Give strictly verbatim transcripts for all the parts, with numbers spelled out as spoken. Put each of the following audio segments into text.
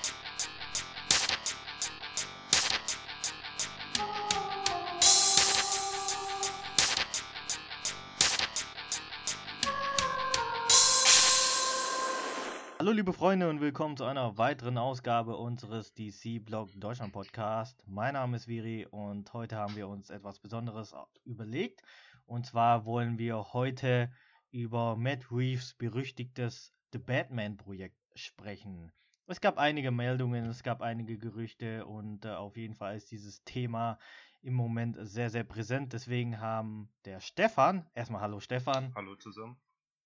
Hallo liebe Freunde und willkommen zu einer weiteren Ausgabe unseres D C-Blog Deutschland Podcast. Mein Name ist Viri und heute haben wir uns etwas Besonderes überlegt. Und zwar wollen wir heute über Matt Reeves' berüchtigtes The Batman-Projekt sprechen. Es gab einige Meldungen, es gab einige Gerüchte und äh, auf jeden Fall ist dieses Thema im Moment sehr, sehr präsent. Deswegen haben der Stefan, erstmal hallo Stefan. Hallo zusammen.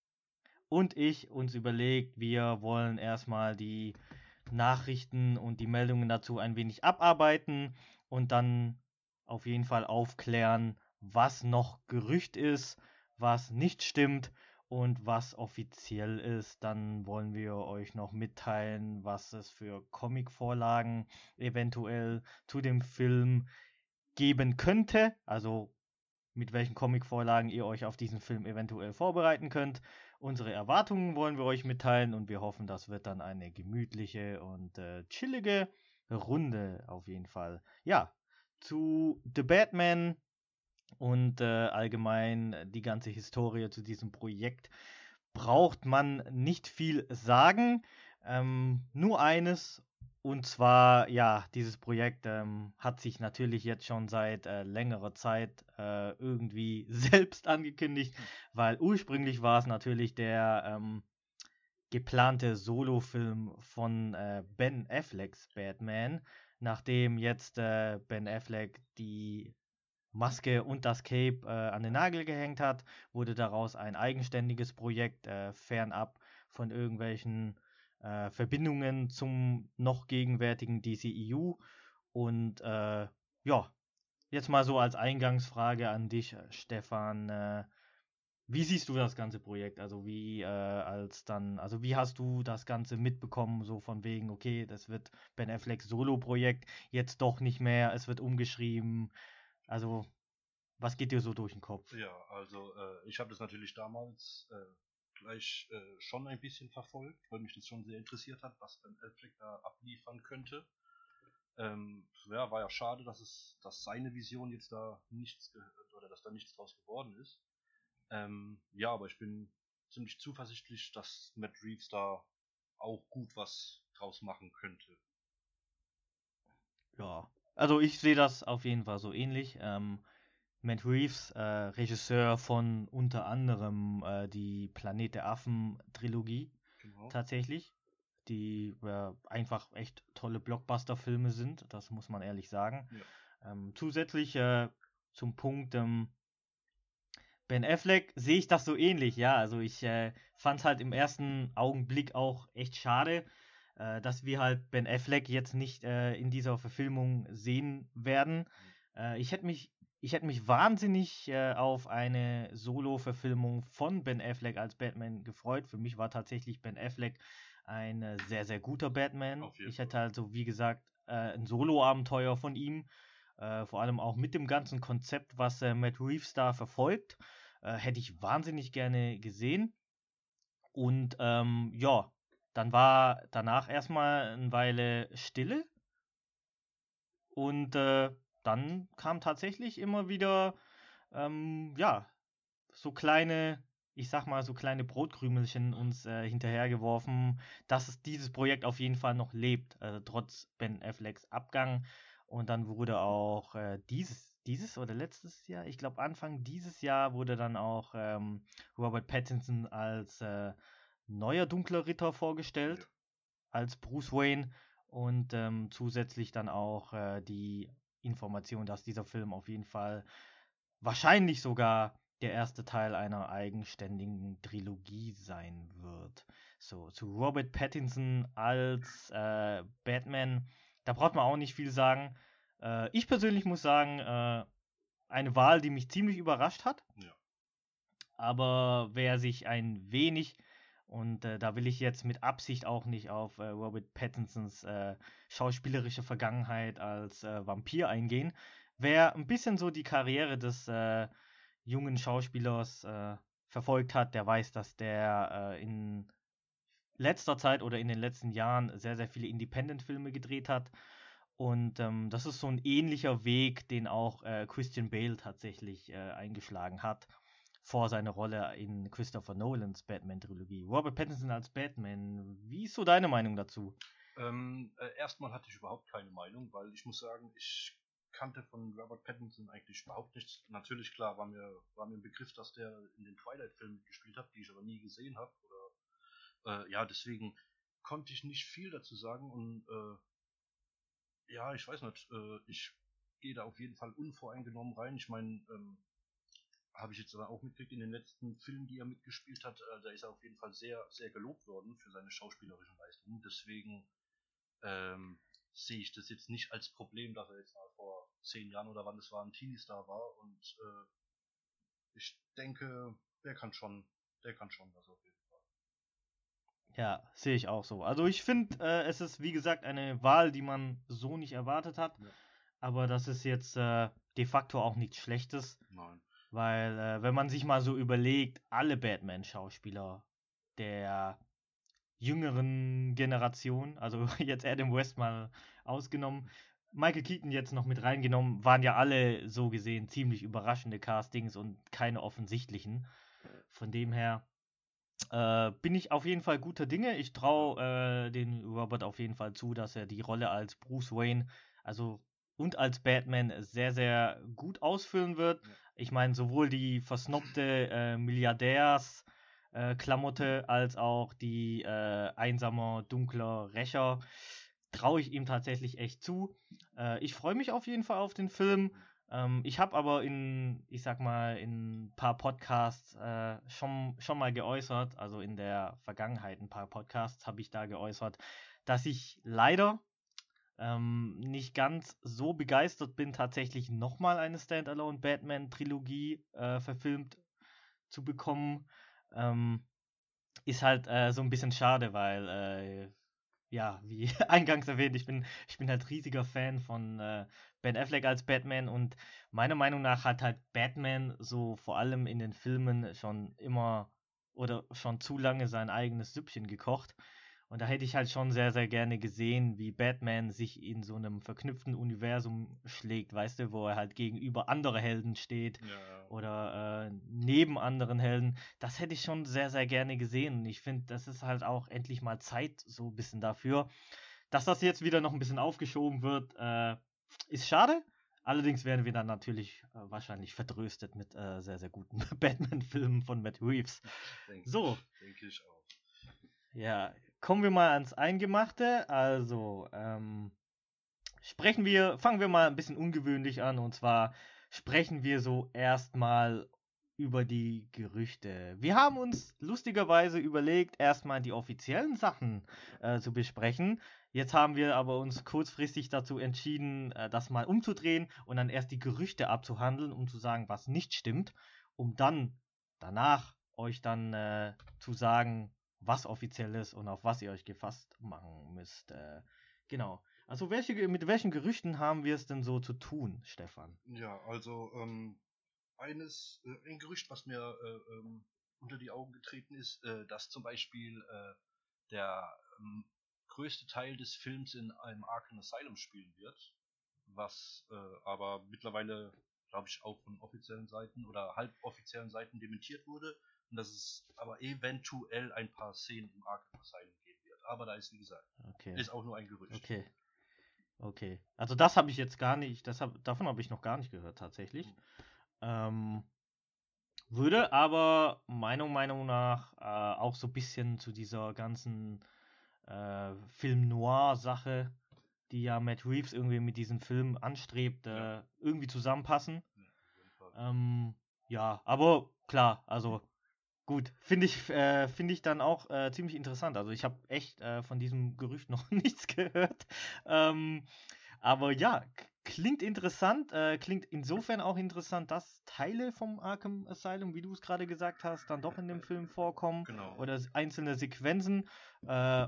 Und ich uns überlegt, wir wollen erstmal die Nachrichten und die Meldungen dazu ein wenig abarbeiten und dann auf jeden Fall aufklären, was noch Gerücht ist, was nicht stimmt und was offiziell ist. Dann wollen wir euch noch mitteilen, was es für Comic-Vorlagen eventuell zu dem Film geben könnte. Also mit welchen Comic-Vorlagen ihr euch auf diesen Film eventuell vorbereiten könnt. Unsere Erwartungen wollen wir euch mitteilen und wir hoffen, das wird dann eine gemütliche und äh, chillige Runde auf jeden Fall. Ja, zu The Batman und äh, allgemein die ganze Historie zu diesem Projekt braucht man nicht viel sagen. Ähm, nur eines, und zwar, ja, dieses Projekt ähm, hat sich natürlich jetzt schon seit äh, längerer Zeit äh, irgendwie selbst angekündigt, weil ursprünglich war es natürlich der ähm, geplante Solo-Film von äh, Ben Afflecks Batman, nachdem jetzt äh, Ben Affleck die Maske und das Cape äh, an den Nagel gehängt hat, wurde daraus ein eigenständiges Projekt, äh, fernab von irgendwelchen äh, Verbindungen zum noch gegenwärtigen D C E U. Und äh, ja, jetzt mal so als Eingangsfrage an dich, äh, Stefan. Äh, wie siehst du das ganze Projekt? Also wie äh, als dann, also wie hast du das Ganze mitbekommen, so von wegen, okay, das wird Ben Afflecks Solo-Projekt, jetzt doch nicht mehr, es wird umgeschrieben. Also was geht dir so durch den Kopf? Ja, also äh, ich habe das natürlich damals äh, gleich äh, schon ein bisschen verfolgt, weil mich das schon sehr interessiert hat, was Ben Affleck da abliefern könnte. Ähm, ja, war ja schade, dass es, dass seine Vision jetzt da nichts ge- oder dass da nichts draus geworden ist. Ähm, ja, aber ich bin ziemlich zuversichtlich, dass Matt Reeves da auch gut was draus machen könnte. Ja, also ich sehe das auf jeden Fall so ähnlich. Ähm, Matt Reeves, äh, Regisseur von unter anderem äh, die Planet der Affen Trilogie, Genau. tatsächlich, die äh, einfach echt tolle Blockbuster-Filme sind, das muss man ehrlich sagen. Ja. Ähm, zusätzlich äh, zum Punkt ähm, Ben Affleck sehe ich das so ähnlich, ja. Also ich äh, fand es halt im ersten Augenblick auch echt schade, äh, dass wir halt Ben Affleck jetzt nicht äh, in dieser Verfilmung sehen werden. Äh, ich hätte mich, ich hätte mich wahnsinnig äh, auf eine Solo-Verfilmung von Ben Affleck als Batman gefreut. Für mich war tatsächlich Ben Affleck ein äh, sehr, sehr guter Batman. Auf jeden Ich Fall. hätte also, wie gesagt, äh, ein Solo-Abenteuer von ihm. Äh, vor allem auch mit dem ganzen Konzept, was äh, Matt Reeves da verfolgt. Äh, hätte ich wahnsinnig gerne gesehen. Und ähm, ja, dann war danach erstmal eine Weile Stille. Und äh, dann kam tatsächlich immer wieder, ähm, ja, so kleine, ich sag mal, so kleine Brotkrümelchen uns äh, hinterhergeworfen, dass es dieses Projekt auf jeden Fall noch lebt, äh, trotz Ben Afflecks Abgang. Und dann wurde auch äh, dieses, dieses oder letztes Jahr, ich glaube Anfang dieses Jahr, wurde dann auch ähm, Robert Pattinson als äh, neuer dunkler Ritter Ja. vorgestellt, als Bruce Wayne. Und ähm, zusätzlich dann auch äh, die Information, dass dieser Film auf jeden Fall wahrscheinlich sogar der erste Teil einer eigenständigen Trilogie sein wird. So, zu Robert Pattinson als äh, Batman, da braucht man auch nicht viel sagen. Äh, ich persönlich muss sagen, äh, eine Wahl, die mich ziemlich überrascht hat. Ja. Aber wer sich ein wenig, und äh, da will ich jetzt mit Absicht auch nicht auf äh, Robert Pattinsons äh, schauspielerische Vergangenheit als äh, Vampir eingehen, wer ein bisschen so die Karriere des äh, jungen Schauspielers äh, verfolgt hat, der weiß, dass der äh, in letzter Zeit oder in den letzten Jahren sehr, sehr viele Independent-Filme gedreht hat. Und ähm, das ist so ein ähnlicher Weg, den auch äh, Christian Bale tatsächlich äh, eingeschlagen hat vor seiner Rolle in Christopher Nolans Batman-Trilogie. Robert Pattinson als Batman, wie ist so deine Meinung dazu? Ähm, äh, erstmal hatte ich überhaupt keine Meinung, weil ich muss sagen, ich kannte von Robert Pattinson eigentlich überhaupt nichts. Natürlich, klar, war mir, war mir ein Begriff, dass der in den Twilight-Filmen mitgespielt hat, die ich aber nie gesehen habe. Oder äh, ja, deswegen konnte ich nicht viel dazu sagen und äh, ja, ich weiß nicht, äh, ich gehe da auf jeden Fall unvoreingenommen rein. Ich meine, ähm, habe ich jetzt aber auch mitgekriegt in den letzten Filmen, die er mitgespielt hat, äh, da ist er auf jeden Fall sehr, sehr gelobt worden für seine schauspielerischen Leistungen. Deswegen ähm, sehe ich das jetzt nicht als Problem, dass er jetzt mal vor zehn Jahren oder wann es war, ein Teenie-Star war. Und äh, ich denke, der kann schon, der kann schon das auf jeden Fall. Ja, sehe ich auch so. Also ich finde, äh, es ist wie gesagt eine Wahl, die man so nicht erwartet hat. Ja. Aber das ist jetzt äh, de facto auch nichts Schlechtes, Nein. weil äh, wenn man sich mal so überlegt, alle Batman-Schauspieler der jüngeren Generation, also jetzt Adam West mal ausgenommen, Michael Keaton jetzt noch mit reingenommen, waren ja alle so gesehen ziemlich überraschende Castings und keine offensichtlichen. Von dem her äh, bin ich auf jeden Fall guter Dinge. Ich traue äh, den Robert auf jeden Fall zu, dass er die Rolle als Bruce Wayne, also und als Batman sehr, sehr gut ausfüllen wird. Ja. Ich meine, sowohl die versnobte äh, Milliardärs äh, Klamotte als auch die äh, einsamer, dunkler Rächer traue ich ihm tatsächlich echt zu. Äh, ich freue mich auf jeden Fall auf den Film. Ähm, ich habe aber in, ich sag mal, in ein paar Podcasts äh, schon, schon mal geäußert, also in der Vergangenheit ein paar Podcasts habe ich da geäußert, dass ich leider ähm, nicht ganz so begeistert bin, tatsächlich nochmal eine Standalone Batman-Trilogie äh, verfilmt zu bekommen. Ähm, ist halt äh, so ein bisschen schade, weil äh, ja, wie eingangs erwähnt, ich bin, ich bin halt riesiger Fan von äh, Ben Affleck als Batman und meiner Meinung nach hat halt Batman so vor allem in den Filmen schon immer oder schon zu lange sein eigenes Süppchen gekocht. Und da hätte ich halt schon sehr, sehr gerne gesehen, wie Batman sich in so einem verknüpften Universum schlägt, weißt du, wo er halt gegenüber andere Helden steht Ja, oder äh, neben anderen Helden. Das hätte ich schon sehr, sehr gerne gesehen. Und ich finde, das ist halt auch endlich mal Zeit so ein bisschen dafür. Dass das jetzt wieder noch ein bisschen aufgeschoben wird, äh, ist schade. Allerdings werden wir dann natürlich äh, wahrscheinlich vertröstet mit äh, sehr, sehr guten Batman-Filmen von Matt Reeves. denke So, ich, denke ich auch. ja, kommen wir mal ans Eingemachte. Also, ähm, sprechen wir, fangen wir mal ein bisschen ungewöhnlich an. Und zwar sprechen wir so erstmal über die Gerüchte. Wir haben uns lustigerweise überlegt, erstmal die offiziellen Sachen äh, zu besprechen. Jetzt haben wir aber uns kurzfristig dazu entschieden, äh, das mal umzudrehen und dann erst die Gerüchte abzuhandeln, um zu sagen, was nicht stimmt, um dann danach euch dann äh, zu sagen, was offiziell ist und auf was ihr euch gefasst machen müsst. Äh, genau. Also welche, mit welchen Gerüchten haben wir es denn so zu tun, Stefan? Ja, also ähm, eines, äh, ein Gerücht, was mir äh, ähm, unter die Augen getreten ist, äh, dass zum Beispiel äh, der ähm, größte Teil des Films in einem Arkham Asylum spielen wird, was äh, aber mittlerweile, glaube ich, auch von offiziellen Seiten oder halboffiziellen Seiten dementiert wurde und dass es aber eventuell ein paar Szenen im Arkham Asylum geben wird. Aber da ist, wie gesagt, Okay, ist auch nur ein Gerücht. okay, okay. Also das habe ich jetzt gar nicht, das hab, davon habe ich noch gar nicht gehört tatsächlich. Ähm, würde aber meiner Meinung nach äh, auch so ein bisschen zu dieser ganzen äh, Film-Noir-Sache, die ja Matt Reeves irgendwie mit diesem Film anstrebt, Ja, äh, irgendwie zusammenpassen. ja, auf jeden Fall. Ähm, ja, aber klar, also gut, finde ich, äh, finde ich dann auch äh, ziemlich interessant. Also ich habe echt äh, von diesem Gerücht noch nichts gehört. Ähm, aber ja, k- klingt interessant. Äh, klingt insofern auch interessant, dass Teile vom Arkham Asylum, wie du es gerade gesagt hast, dann doch in dem Film vorkommen Genau. oder s- einzelne Sequenzen. Äh,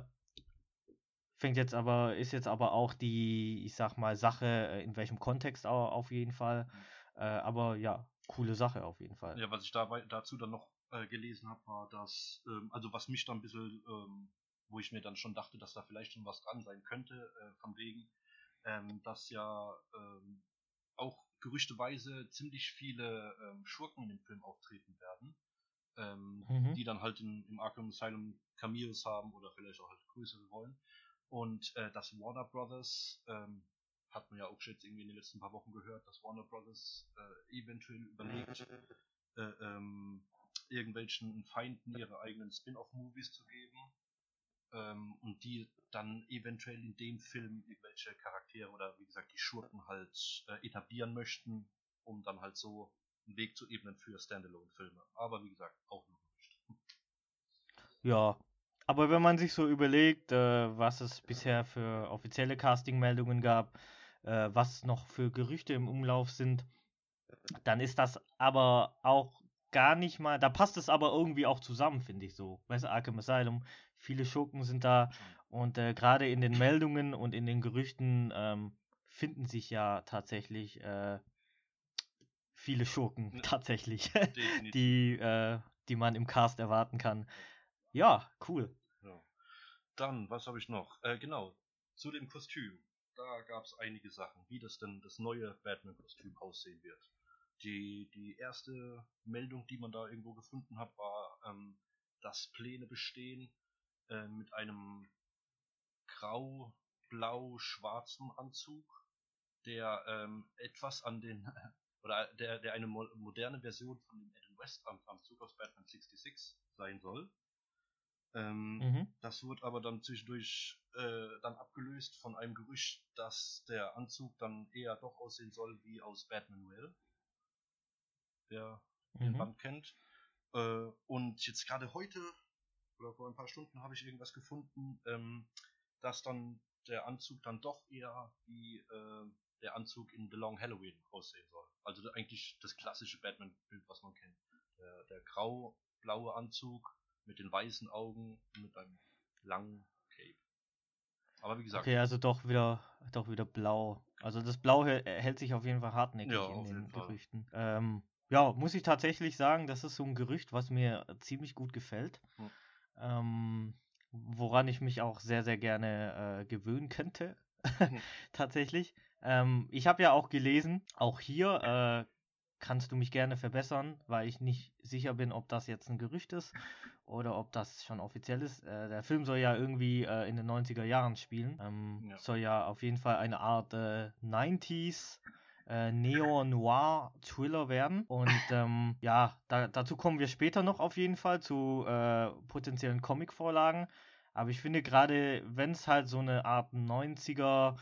fängt jetzt aber, ist jetzt aber auch die, ich sag mal, Sache, äh, in welchem Kontext au- auf jeden Fall. Äh, aber ja, coole Sache auf jeden Fall. Ja, was ich dabei dazu dann noch äh, gelesen habe, war, dass, ähm, also was mich dann ein bisschen, ähm, wo ich mir dann schon dachte, dass da vielleicht schon was dran sein könnte, äh, von wegen, ähm, dass ja ähm, auch gerüchteweise ziemlich viele ähm, Schurken in dem Film auftreten werden, ähm, Mhm. die dann halt in, im Arkham Asylum Cameos haben oder vielleicht auch halt größere Rollen. Und äh, dass Warner Brothers, ähm, hat man ja auch schon jetzt irgendwie in den letzten paar Wochen gehört, dass Warner Brothers äh, eventuell überlegt, äh, ähm, irgendwelchen Feinden ihre eigenen Spin-off-Movies zu geben, ähm, und die dann eventuell in dem Film irgendwelche Charaktere oder wie gesagt die Schurken halt äh, etablieren möchten, um dann halt so einen Weg zu ebnen für Standalone-Filme. Aber wie gesagt, auch nur nicht. Ja, aber wenn man sich so überlegt, äh, was es bisher für offizielle Casting-Meldungen gab, äh, was noch für Gerüchte im Umlauf sind, dann ist das aber auch gar nicht mal, da passt es aber irgendwie auch zusammen, finde ich so. Weißt du, Arkham Asylum, viele Schurken sind da Schon. und äh, gerade in den Meldungen und in den Gerüchten ähm, finden sich ja tatsächlich äh, viele Schurken, Ne, tatsächlich, definitiv. die, äh, die man im Cast erwarten kann. Ja, cool. Ja. Dann, was habe ich noch? Äh, genau, zu dem Kostüm. Da gab es einige Sachen, wie das denn das neue Batman-Kostüm aussehen wird. Die, die erste Meldung, die man da irgendwo gefunden hat, war, ähm, dass Pläne bestehen, äh, mit einem grau-blau-schwarzen Anzug, der ähm, etwas an den, oder der, der eine mo moderne Version von dem Adam West Anzug aus Batman sechsundsechzig sein soll. Ähm, Mhm. das wurde aber dann zwischendurch äh, dann abgelöst von einem Gerücht, dass der Anzug dann eher doch aussehen soll wie aus Batman Well, wer den Mhm. Band kennt. Äh, und jetzt gerade heute oder vor ein paar Stunden habe ich irgendwas gefunden, ähm, dass dann der Anzug dann doch eher wie äh, der Anzug in The Long Halloween aussehen soll. Also eigentlich das klassische Batman-Bild, was man kennt. Der, der grau-blaue Anzug mit den weißen Augen und mit einem langen Cape. Aber wie gesagt, Okay, also doch wieder, doch wieder blau. Also das Blau hält, hält sich auf jeden Fall ja, hartnäckig in auf jeden den Fall. Gerüchten. Ähm, ja, muss ich tatsächlich sagen, das ist so ein Gerücht, was mir ziemlich gut gefällt. Hm. Ähm, woran ich mich auch sehr, sehr gerne äh, gewöhnen könnte. Hm. Tatsächlich. Ähm, ich habe ja auch gelesen, auch hier äh, kannst du mich gerne verbessern, weil ich nicht sicher bin, ob das jetzt ein Gerücht ist oder ob das schon offiziell ist. Äh, der Film soll ja irgendwie äh, in den neunziger Jahren spielen. Ähm, Ja. soll ja auf jeden Fall eine Art äh, neunziger äh, Neo-Noir-Thriller werden. Und ähm, ja, da, dazu kommen wir später noch auf jeden Fall zu äh, potenziellen Comic-Vorlagen. Aber ich finde gerade, wenn es halt so eine Art neunziger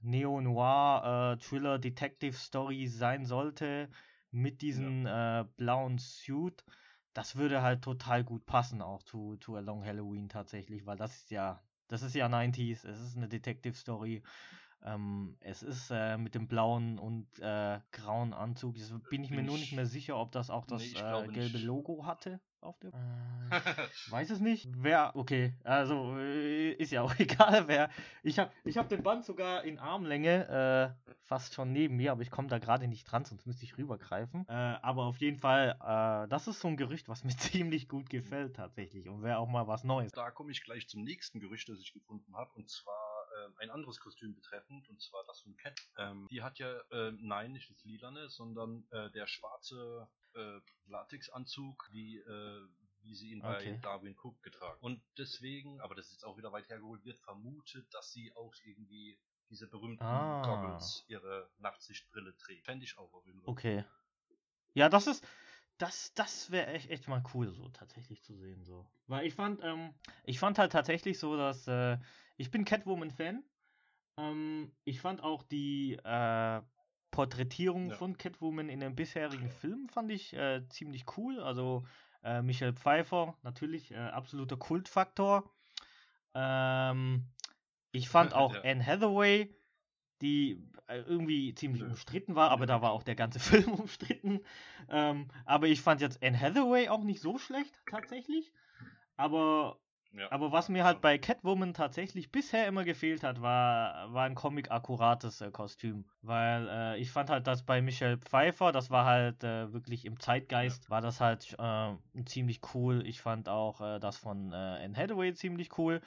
Neo-Noir-Thriller-Detective-Story sein sollte, mit Ja. diesem äh, blauen Suit, das würde halt total gut passen auch zu, zu A Long Halloween tatsächlich, weil das ist ja, das ist ja neunziger, es ist eine Detective Story, ähm, es ist äh, mit dem blauen und äh, grauen Anzug. Jetzt bin ich mir Bin nur nicht mehr ich. sicher, ob das auch Nee, das ich äh, glaube gelbe nicht. Logo hatte auf dem. Äh, ich weiß es nicht. Wer, okay, also äh, ist ja auch egal, wer. Ich habe ich hab den Band sogar in Armlänge, äh, fast schon neben mir, aber ich komme da gerade nicht dran, sonst müsste ich rübergreifen. Äh, aber auf jeden Fall, äh, das ist so ein Gerücht, was mir ziemlich gut gefällt tatsächlich und wäre auch mal was Neues. Da komme ich gleich zum nächsten Gerücht, das ich gefunden habe, und zwar ähm, ein anderes Kostüm betreffend, und zwar das von Cat. Ähm, die hat ja, äh, nein, nicht das Lilane, sondern äh, der schwarze äh, Latexanzug, wie, äh, wie sie ihn bei Okay. Darwin Cook getragen. Und deswegen, aber das ist jetzt auch wieder weit hergeholt, wird vermutet, dass sie auch irgendwie diese berühmten Ah, Goggles, ihre Nachtsichtbrille trägt. Fände ich auch auf jeden Fall cool. okay. Ja, das ist, das, das wäre echt, echt mal cool, so tatsächlich zu sehen, so. Weil ich fand, ähm, ich fand halt tatsächlich so, dass, äh, ich bin Catwoman-Fan. Ähm, ich fand auch die äh, Porträtierung Ja, von Catwoman in den bisherigen Filmen fand ich äh, ziemlich cool. Also äh, Michelle Pfeiffer, natürlich äh, absoluter Kultfaktor. Ähm, ich fand auch ja. Anne Hathaway, die äh, irgendwie ziemlich Nö. umstritten war, aber Nö, da war auch klar. der ganze Film umstritten. Ähm, aber ich fand jetzt Anne Hathaway auch nicht so schlecht, tatsächlich. Aber, Ja, aber was mir halt schon. bei Catwoman tatsächlich bisher immer gefehlt hat, war, war ein Comic-akkurates äh, Kostüm. Weil äh, ich fand halt, dass bei Michelle Pfeiffer, das war halt äh, wirklich im Ja. Zeitgeist, war das halt äh, ziemlich cool. Ich fand auch äh, das von äh, Anne Hathaway ziemlich cool.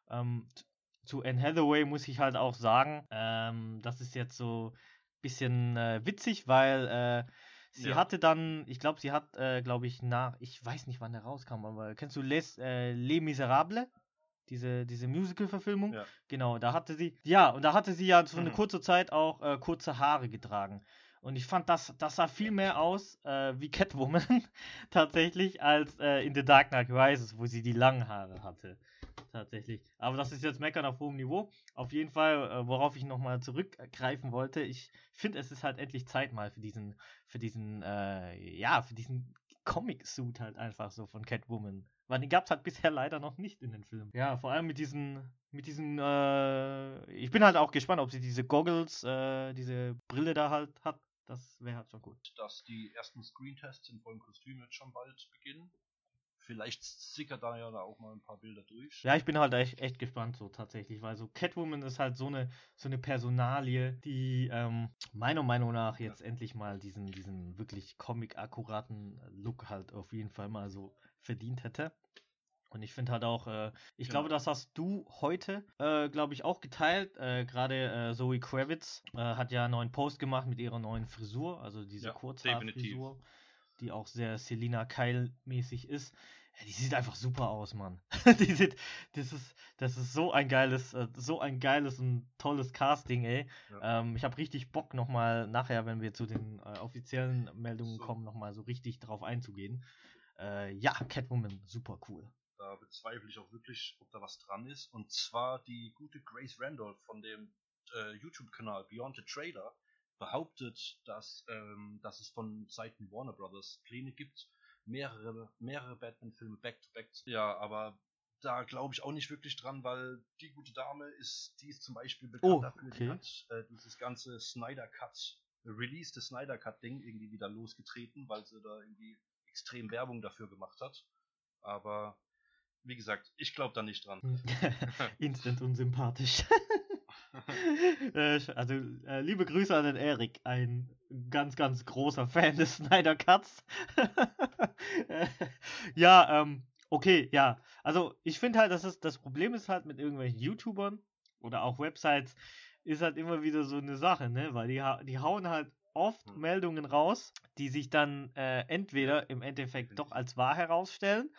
Ähm, t- zu Anne Hathaway muss ich halt auch sagen, ähm, das ist jetzt so ein bisschen äh, witzig, weil äh, sie Ja. hatte dann, ich glaube, sie hat, äh, glaube ich, nach, ich weiß nicht, wann der rauskam, aber kennst du Les, äh, Les Miserables? Diese, diese Musical-Verfilmung? Ja. Genau, da hatte sie, ja, und da hatte sie ja für eine Mhm. kurze Zeit auch äh, kurze Haare getragen. Und ich fand, das, das sah viel mehr aus äh, wie Catwoman tatsächlich als äh, in The Dark Knight Rises, wo sie die langen Haare hatte. Tatsächlich. Aber das ist jetzt Meckern auf hohem Niveau. Auf jeden Fall, äh, worauf ich nochmal zurückgreifen wollte, ich finde, es ist halt endlich Zeit mal für diesen, für diesen, äh, ja, für diesen Comic-Suit halt einfach so von Catwoman. Weil den gab es halt bisher leider noch nicht in den Filmen. Ja, vor allem mit diesen, mit diesen, äh, ich bin halt auch gespannt, ob sie diese Goggles, äh, diese Brille da halt hat. Das wäre halt schon gut. Dass die ersten Screentests in vollen Kostüm jetzt schon bald beginnen. Vielleicht sickert da ja da auch mal ein paar Bilder durch. Ja, ich bin halt echt, echt gespannt so tatsächlich, weil so Catwoman ist halt so eine, so eine Personalie, die ähm, meiner Meinung nach jetzt endlich mal diesen, diesen wirklich comic-akkuraten Look halt auf jeden Fall mal so verdient hätte. Und ich finde halt auch, äh, ich Genau. glaube, das hast du heute, äh, glaube ich, auch geteilt. Äh, Gerade äh, Zoe Kravitz äh, hat ja einen neuen Post gemacht mit ihrer neuen Frisur, also diese Ja, Kurzhaarfrisur, die auch sehr Selina Kyle-mäßig ist. Ja, die sieht einfach super aus, Mann. die sieht, das ist, das ist so ein geiles, äh, so ein geiles und tolles Casting, ey. Ja. Ähm, ich habe richtig Bock nochmal nachher, wenn wir zu den äh, offiziellen Meldungen So. kommen, nochmal so richtig drauf einzugehen. Äh, ja, Catwoman, super cool. Da bezweifle ich auch wirklich, ob da was dran ist. Und zwar die gute Grace Randolph von dem äh, YouTube-Kanal Beyond the Trailer behauptet, dass, ähm, dass es von Seiten Warner Brothers Pläne gibt, mehrere, mehrere Batman-Filme back-to-back zu. Ja, aber da glaube ich auch nicht wirklich dran, weil die gute Dame ist, die ist zum Beispiel bekannt Oh, dafür, die okay. hat äh, dieses ganze Snyder Cut, Release des Snyder Cut Ding irgendwie wieder losgetreten, weil sie da irgendwie extrem Werbung dafür gemacht hat. Aber wie gesagt, ich glaube da nicht dran. Instant unsympathisch. Äh, also, äh, liebe Grüße an den Erik, ein ganz, ganz großer Fan des Snyder Cuts. Äh, ja, ähm, okay, ja. Also, ich finde halt, dass es, das Problem ist halt mit irgendwelchen YouTubern oder auch Websites, ist halt immer wieder so eine Sache, ne? Weil die, ha die hauen halt oft Hm. Meldungen raus, die sich dann äh, entweder im Endeffekt doch als wahr herausstellen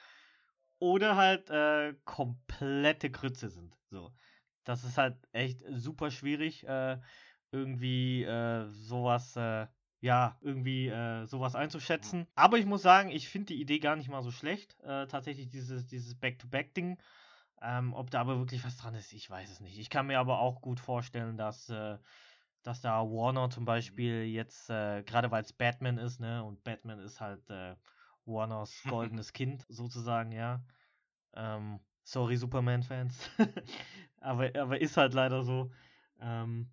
oder halt äh, komplette Grütze sind. So. Das ist halt echt super schwierig, äh, irgendwie äh, sowas, äh, ja, irgendwie äh, sowas einzuschätzen. Aber ich muss sagen, ich finde die Idee gar nicht mal so schlecht. Äh, tatsächlich dieses, dieses Back-to-Back-Ding. Ähm, ob da aber wirklich was dran ist, ich weiß es nicht. Ich kann mir aber auch gut vorstellen, dass, äh, dass da Warner zum Beispiel jetzt, äh, gerade weil es Batman ist, ne, und Batman ist halt äh, Warners goldenes Kind sozusagen, ja. Ähm, sorry, Superman-Fans. aber, aber ist halt leider so. Ähm,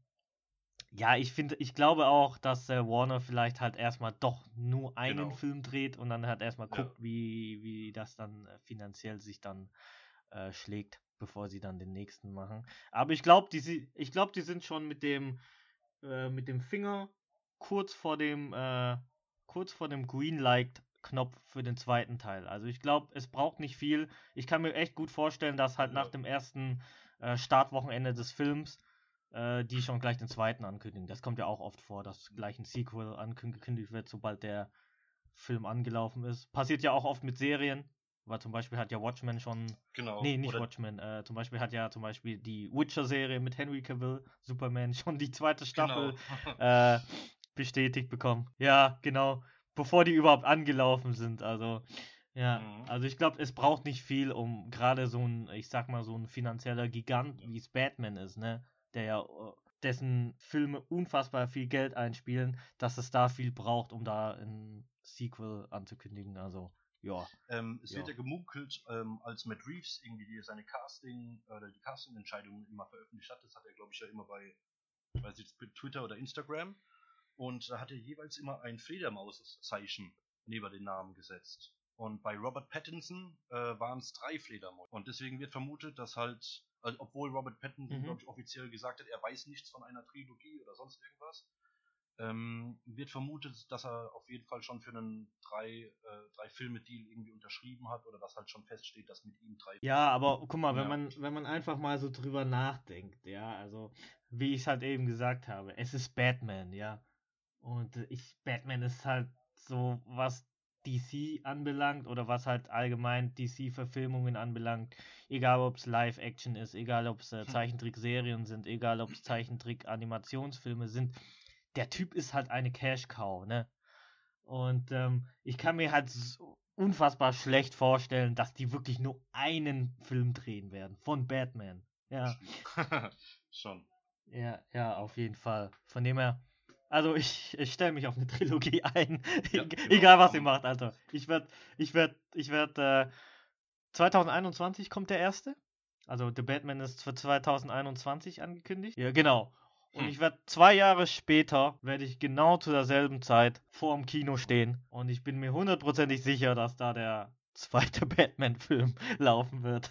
ja, ich finde, ich glaube auch, dass äh, Warner vielleicht halt erstmal doch nur einen Genau. Film dreht und dann halt erstmal Ja. guckt, wie, wie das dann äh, finanziell sich dann äh, schlägt, bevor sie dann den nächsten machen. Aber ich glaube, die, si- ich glaube, die sind schon mit dem, äh, mit dem Finger kurz vor dem, äh, kurz vor dem Greenlight-Knopf für den zweiten Teil. Also ich glaube, es braucht nicht viel. Ich kann mir echt gut vorstellen, dass halt Ja. nach dem ersten äh, Startwochenende des Films äh, die schon gleich den zweiten ankündigen. Das kommt ja auch oft vor, dass gleich ein Sequel angekündigt wird, sobald der Film angelaufen ist. Passiert ja auch oft mit Serien, weil zum Beispiel hat ja Watchmen schon. Genau. Nee, nicht Oder Watchmen. Äh, zum Beispiel hat ja zum Beispiel die Witcher-Serie mit Henry Cavill, Superman, schon die zweite Staffel genau. äh, bestätigt bekommen. Ja, genau. Bevor die überhaupt angelaufen sind. Also, ja. Mhm. Also ich glaube, es braucht nicht viel, um gerade so ein, ich sag mal, so ein finanzieller Gigant, wie es Batman ist, ne? Der ja, äh, dessen Filme unfassbar viel Geld einspielen, dass es da viel braucht, um da ein Sequel anzukündigen. Also, ja. Ähm, es Ja. wird ja gemunkelt, ähm, als Matt Reeves irgendwie die, seine Casting oder die Casting-Entscheidungen immer veröffentlicht hat. Das hat er, glaube ich, ja immer bei, weiß ich, Twitter oder Instagram. Und da hat er jeweils immer ein Fledermaus-Zeichen neben den Namen gesetzt. Und bei Robert Pattinson äh, waren es drei Fledermäuse. Und deswegen wird vermutet, dass halt, also obwohl Robert Pattinson, Mhm. glaube ich, offiziell gesagt hat, er weiß nichts von einer Trilogie oder sonst irgendwas, Ähm, wird vermutet, dass er auf jeden Fall schon für einen drei, äh, drei Filme-Deal irgendwie unterschrieben hat oder dass halt schon feststeht, dass mit ihm drei. Ja, aber guck mal, wenn Ja. man, wenn man einfach mal so drüber nachdenkt, ja, also wie ich es halt eben gesagt habe, es ist Batman, ja. Und äh, ich, Batman ist halt so, was D C anbelangt oder was halt allgemein D C-Verfilmungen anbelangt, egal ob es Live-Action ist, egal ob es äh, Zeichentrickserien sind, egal ob es Zeichentrick-Animationsfilme sind, der Typ ist halt eine Cash-Cow, ne? Und ähm, ich kann mir halt so unfassbar schlecht vorstellen, dass die wirklich nur einen Film drehen werden von Batman. Ja, Schon. ja, ja, auf jeden Fall. Von dem her, also ich, ich stelle mich auf eine Trilogie ein. Ja, Eg- genau. Egal was ihr Am- macht, Alter. Ich werd, ich werd, ich werd, äh, zwanzig einundzwanzig kommt der erste. Also The Batman ist für zwanzig einundzwanzig angekündigt. Ja, genau. Und Hm. ich werde zwei Jahre später, werde ich genau zu derselben Zeit vor dem Kino stehen. Und ich bin mir hundertprozentig sicher, dass da der zweite Batman-Film laufen wird.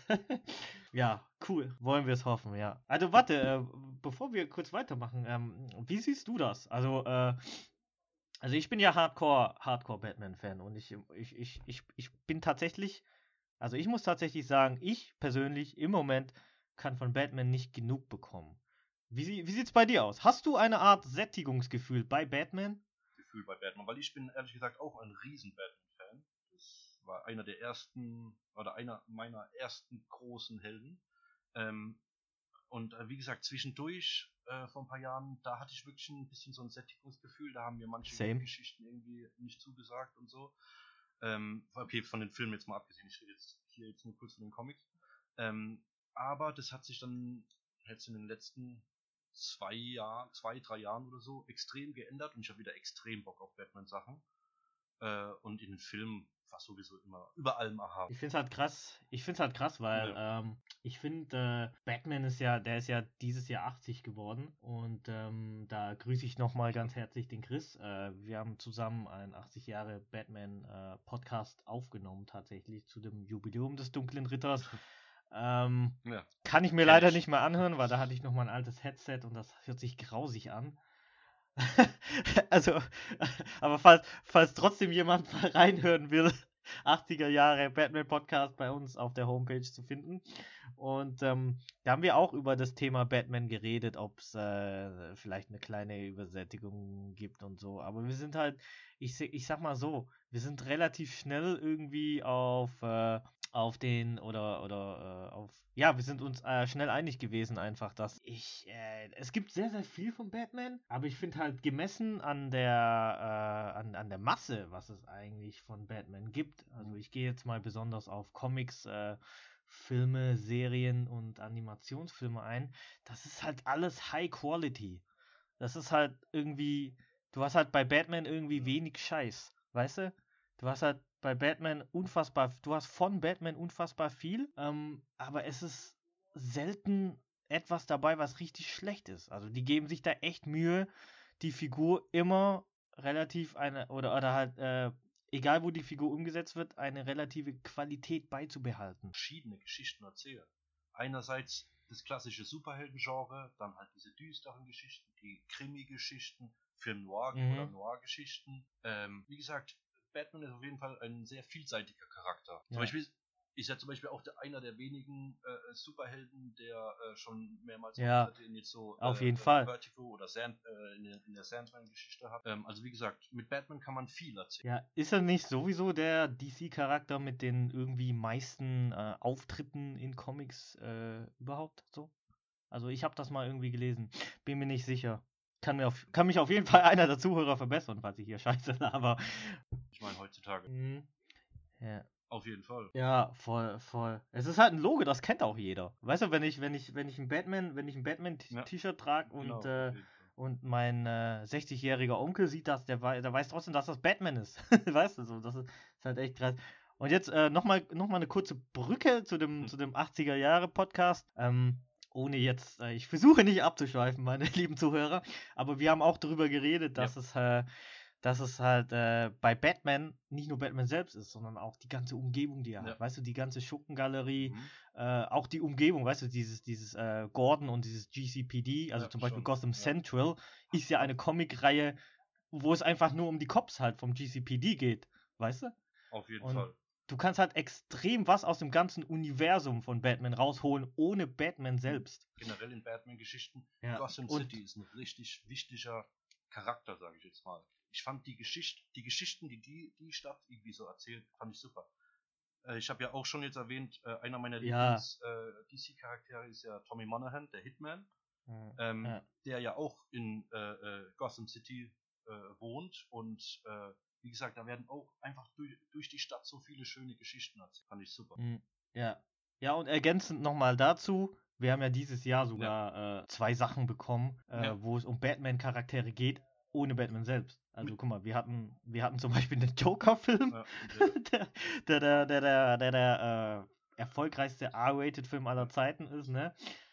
Ja, cool. Wollen wir es hoffen, ja. Also warte, äh, bevor wir kurz weitermachen, ähm, wie siehst du das? Also, äh, also ich bin ja Hardcore, Hardcore Batman-Fan und ich, ich, ich, ich, ich bin tatsächlich, also ich muss tatsächlich sagen, ich persönlich im Moment kann von Batman nicht genug bekommen. Wie, sie- wie sieht's bei dir aus? Hast du eine Art Sättigungsgefühl bei Batman? Gefühl bei Batman, weil ich bin ehrlich gesagt auch ein riesen Batman-Fan. Das war einer der ersten oder einer meiner ersten großen Helden. Ähm, und äh, wie gesagt, zwischendurch äh, vor ein paar Jahren, da hatte ich wirklich ein bisschen so ein Sättigungsgefühl. Da haben mir manche Same. Geschichten irgendwie nicht zugesagt und so. Ähm, okay, von den Filmen jetzt mal abgesehen, ich rede jetzt hier jetzt nur kurz von den Comics. Ähm, aber das hat sich dann jetzt in den letzten zwei Jahren, zwei, drei Jahren oder so extrem geändert und ich habe wieder extrem Bock auf Batman-Sachen. Äh, und in den Filmen war sowieso immer über allem erhaben. Ich finde es halt krass. Ich finde es halt krass, weil Ja. ähm, ich finde, äh, Batman ist ja, der ist ja dieses Jahr achtzig geworden und ähm, da grüße ich nochmal ganz herzlich den Chris. Äh, wir haben zusammen einen achtzig Jahre Batman äh, Podcast aufgenommen, tatsächlich zu dem Jubiläum des Dunklen Ritters. Ähm, Ja, kann ich mir kenn leider ich. nicht mehr anhören, weil da hatte ich noch mal ein altes Headset und das hört sich grausig an. Also, aber falls, falls trotzdem jemand mal reinhören will, achtziger Jahre Batman Podcast bei uns auf der Homepage zu finden. Und ähm, da haben wir auch über das Thema Batman geredet, ob es äh, vielleicht eine kleine Übersättigung gibt und so. Aber wir sind halt, ich, se- ich sag mal so, wir sind relativ schnell irgendwie auf, äh, auf den oder oder äh, auf ja, wir sind uns äh, schnell einig gewesen einfach, dass ich äh, es gibt sehr sehr viel von Batman, aber ich finde halt gemessen an der äh, an, an der Masse, was es eigentlich von Batman gibt. Also ich gehe jetzt mal besonders auf Comics, äh, Filme, Serien und Animationsfilme ein. Das ist halt alles High Quality. Das ist halt irgendwie, du hast halt bei Batman irgendwie wenig Scheiß, weißt du? Du hast halt bei Batman unfassbar, du hast von Batman unfassbar viel, ähm, aber es ist selten etwas dabei, was richtig schlecht ist. Also die geben sich da echt Mühe, die Figur immer relativ eine, oder, oder halt, äh, egal wo die Figur umgesetzt wird, eine relative Qualität beizubehalten. Verschiedene Geschichten erzählen. Einerseits das klassische Superhelden-Genre, dann halt diese düsteren Geschichten, die Krimi-Geschichten, Film Noir oder Mhm. Noir-Geschichten. Ähm, wie gesagt, Batman ist auf jeden Fall ein sehr vielseitiger Charakter. Zum Ja. Beispiel ist ja zum Beispiel auch der, einer der wenigen äh, Superhelden, der äh, schon mehrmals Ja, Auftritte in jetzt so auf äh, jeden Fall. Vertigo oder Sand, äh, in, der, in der Sandman-Geschichte hat. Ähm, also wie gesagt, mit Batman kann man viel erzählen. Ja, ist er nicht sowieso der D C-Charakter mit den irgendwie meisten äh, Auftritten in Comics äh, überhaupt so? Also ich habe das mal irgendwie gelesen. Bin mir nicht sicher. Kann, mir auf, kann mich auf jeden Fall einer der Zuhörer verbessern, falls ich hier scheiße laber. Ich meine, heutzutage Mhm. Ja. auf jeden Fall. Ja, voll, voll. Es ist halt ein Logo, das kennt auch jeder. Weißt du, wenn ich, wenn ich, wenn ich ein Batman, wenn ich ein Ja, Batman-T-Shirt trage und, genau, äh, auf jeden Fall. und mein äh, sechzigjähriger Onkel sieht das, der, wei der weiß trotzdem, dass das Batman ist. Weißt du so, das ist, ist halt echt krass. Und jetzt äh, nochmal noch mal eine kurze Brücke zu dem, Mhm. zu dem achtziger Jahre Podcast. Ähm, ohne jetzt, äh, ich versuche nicht abzuschweifen, meine lieben Zuhörer, aber wir haben auch darüber geredet, Ja. dass es, äh, dass es halt äh, bei Batman nicht nur Batman selbst ist, sondern auch die ganze Umgebung, die er Ja. hat. Weißt du, die ganze Schurkengalerie, Mhm. äh, auch die Umgebung, weißt du, dieses, dieses äh, Gordon und dieses G C P D, also Ja, zum Beispiel schon, Gotham ja. Central, ist ja eine Comicreihe, wo es einfach nur um die Cops halt vom G C P D geht, weißt du? Auf jeden Und Fall. du kannst halt extrem was aus dem ganzen Universum von Batman rausholen, ohne Batman selbst. Generell in Batman-Geschichten, Ja, Gotham und- City ist ein richtig wichtiger Charakter, sage ich jetzt mal. Ich fand die Geschichte, die Geschichten, die, die die Stadt irgendwie so erzählt, fand ich super. Äh, ich habe ja auch schon jetzt erwähnt, äh, einer meiner Ja. Lieblings-D C-Charaktere ist ja Tommy Monahan, der Hitman, Ja, ähm, ja. der ja auch in äh, äh, Gotham City äh, wohnt und äh, wie gesagt, da werden auch einfach durch, durch die Stadt so viele schöne Geschichten erzählt. Fand ich super. Mm, Ja. Ja, und ergänzend nochmal dazu, wir haben ja dieses Jahr sogar äh, zwei Sachen bekommen, äh, Ja. wo es um Batman-Charaktere geht, ohne Batman selbst. Also Mit- guck mal, wir hatten, wir hatten zum Beispiel den Joker-Film, Ja, der, der, der, der, der, der, der äh, erfolgreichste R-Rated-Film aller Zeiten ist, ne?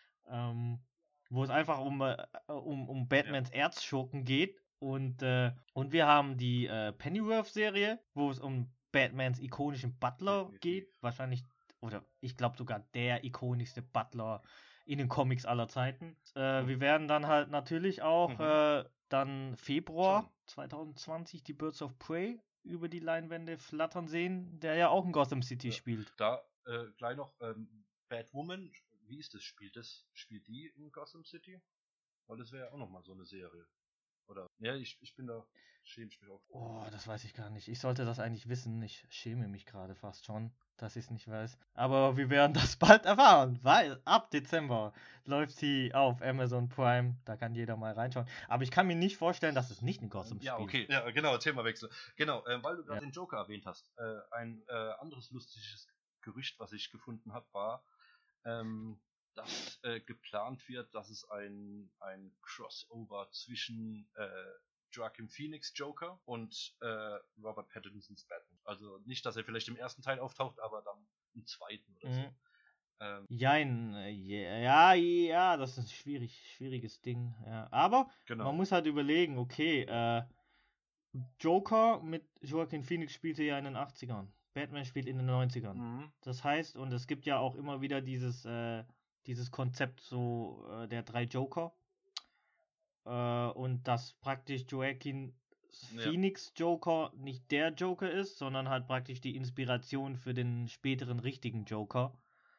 Ähm, wo es einfach um, äh, um, um Batmans Erzschurken geht. Und, äh, und wir haben die äh, Pennyworth-Serie, wo es um Batmans ikonischen Butler Definitiv. geht. Wahrscheinlich, oder ich glaube sogar der ikonischste Butler in den Comics aller Zeiten. Äh, Oh. wir werden dann halt natürlich auch Mhm. äh, dann Februar Schon. zwanzig zwanzig die Birds of Prey über die Leinwände flattern sehen, der ja auch in Gotham City Ja. spielt. Da äh, gleich noch ähm, Batwoman, wie ist das? Spielt das? Spielt die in Gotham City? Weil das wäre ja auch nochmal so eine Serie. Oder? Ja, ich, ich bin da, schäme ich mich auch. Oh, das weiß ich gar nicht. Ich sollte das eigentlich wissen. Ich schäme mich gerade fast schon, dass ich es nicht weiß. Aber wir werden das bald erfahren, weil ab Dezember läuft sie auf Amazon Prime. Da kann jeder mal reinschauen. Aber ich kann mir nicht vorstellen, dass es nicht in Gotham Ja, spielt. okay. Ja, genau, Themawechsel. Genau, äh, weil du gerade Ja. den Joker erwähnt hast. Äh, ein äh, anderes lustiges Gerücht, was ich gefunden habe, war, ähm, dass äh, geplant wird, dass es ein, ein Crossover zwischen äh, Joaquin Phoenix Joker und äh, Robert Pattinsons Batman. Also nicht, dass er vielleicht im ersten Teil auftaucht, aber dann im zweiten oder so. Mhm. Ähm, Jein, äh, ja, ja, das ist ein schwierig, schwieriges Ding. Ja. Aber genau. man muss halt überlegen, okay, äh, Joker mit Joaquin Phoenix spielte ja in den achtzigern. Batman spielt in den neunzigern. Mhm. Das heißt, und es gibt ja auch immer wieder dieses, äh, dieses Konzept so äh, der drei Joker. Äh, und dass praktisch Joaquin Ja. Phoenix Joker nicht der Joker ist, sondern halt praktisch die Inspiration für den späteren richtigen Joker.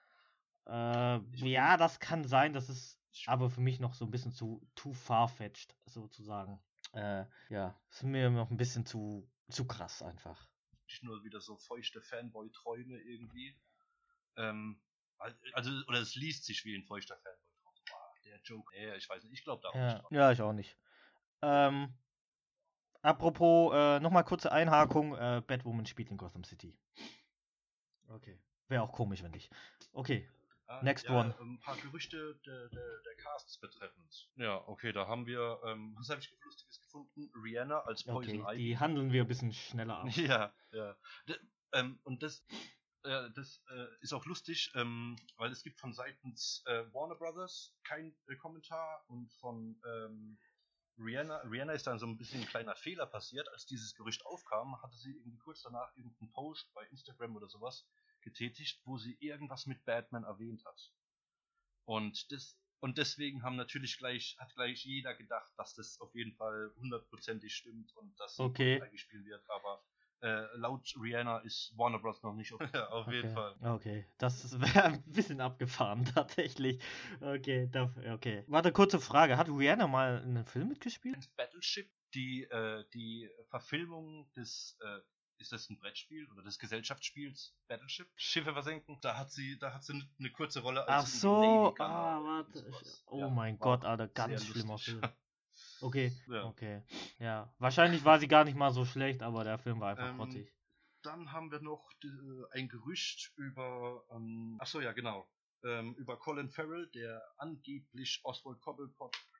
Äh, Ich ja, das kann sein, das ist Ich- aber für mich noch so ein bisschen zu too far-fetched, sozusagen. Äh, ja, ist mir noch ein bisschen zu, zu krass einfach. Nicht nur wieder so feuchte Fanboy-Träume irgendwie. Ähm, al- also, oder es liest sich wie ein feuchter Fanboy-Traum. So, ah, der Joker. Nee, ich weiß nicht, ich glaube da auch nicht Ja, dran. ja, ich auch nicht. Ähm, apropos, äh, nochmal kurze Einhakung, äh, Batwoman spielt in Gotham City. Okay. Wäre auch komisch, wenn nicht. Okay, Ah, next ja, one. Ein paar Gerüchte der, der, der Casts betreffend. Ja, okay, da haben wir, ähm, was habe ich Lustiges gefunden? Rihanna als Poison Okay, Ivy. die handeln wir ein bisschen schneller ab. Ja, ja. D ähm, und das, äh, das äh, ist auch lustig, ähm, weil es gibt von seitens äh, Warner Brothers kein äh, Kommentar und von ähm, Rihanna, Rihanna ist dann so ein bisschen ein kleiner Fehler passiert, als dieses Gerücht aufkam, hatte sie irgendwie kurz danach irgendeinen Post bei Instagram oder sowas getätigt, wo sie irgendwas mit Batman erwähnt hat. Und das und deswegen haben natürlich gleich, hat gleich jeder gedacht, dass das auf jeden Fall hundertprozentig stimmt und dass sie Okay. eingespielt wird, aber äh, laut Rihanna ist Warner Bros. Noch nicht auf, ja, auf jeden Okay, Fall. okay. Das wäre ein bisschen abgefahren, tatsächlich. Okay, da, okay. Warte, kurze Frage. Hat Rihanna mal in einem Film mitgespielt? Battleship, die, äh, die Verfilmung des, äh, ist das ein Brettspiel oder des Gesellschaftsspiels Battleship? Schiffe versenken. Da hat sie, da hat sie eine kurze Rolle Ach als irgendwie so, Navy Gunner ah, und warte. sowas. Oh Ja, mein war Gott, Alter, ganz sehr schlimmer lustig. Film. Okay, Ja. okay. Ja, wahrscheinlich war sie gar nicht mal so schlecht, aber der Film war einfach Ähm, grottig. Dann haben wir noch die, ein Gerücht über, ähm, achso, ja, genau, ähm, über Colin Farrell, der angeblich Oswald Cobblepot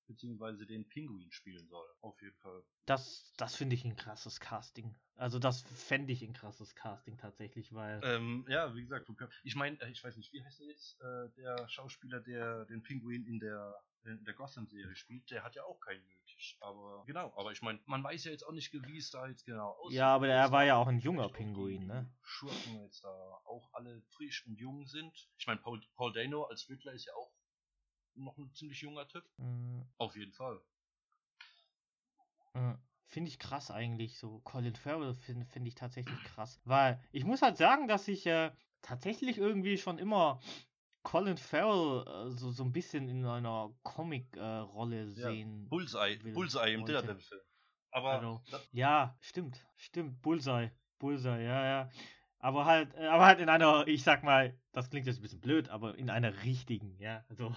beziehungsweise den Pinguin spielen soll. Auf jeden Fall. Das, das finde ich ein krasses Casting. Also das fände ich ein krasses Casting tatsächlich, weil... Ähm, ja, wie gesagt, ich meine, ich weiß nicht, wie heißt der jetzt, äh, der Schauspieler, der den Pinguin in der in der Gotham-Serie spielt, der hat ja auch keinen nötig. Aber genau, aber ich meine, man weiß ja jetzt auch nicht, wie es da jetzt genau aussieht. Ja, aber er war ja auch ein Vielleicht junger auch die- Pinguin, die ne? Schurken jetzt da auch alle frisch und jung sind. Ich meine, Paul, Paul Dano als Riddler ist ja auch noch ein ziemlich junger Typ. Mm, Auf jeden Fall. mm. Finde ich krass eigentlich, so Colin Farrell finde find ich tatsächlich krass. Weil ich muss halt sagen, dass ich äh, tatsächlich irgendwie schon immer Colin Farrell äh, so, so ein bisschen in einer Comic-Rolle Ja, sehen Bullseye, will, Bullseye im wollte. Daredevil-Film. Aber Also, da, ja, stimmt, stimmt, Bullseye, Bullseye, ja, ja. Aber halt, äh, aber halt in einer, ich sag mal, das klingt jetzt ein bisschen blöd, aber in einer richtigen, ja, also,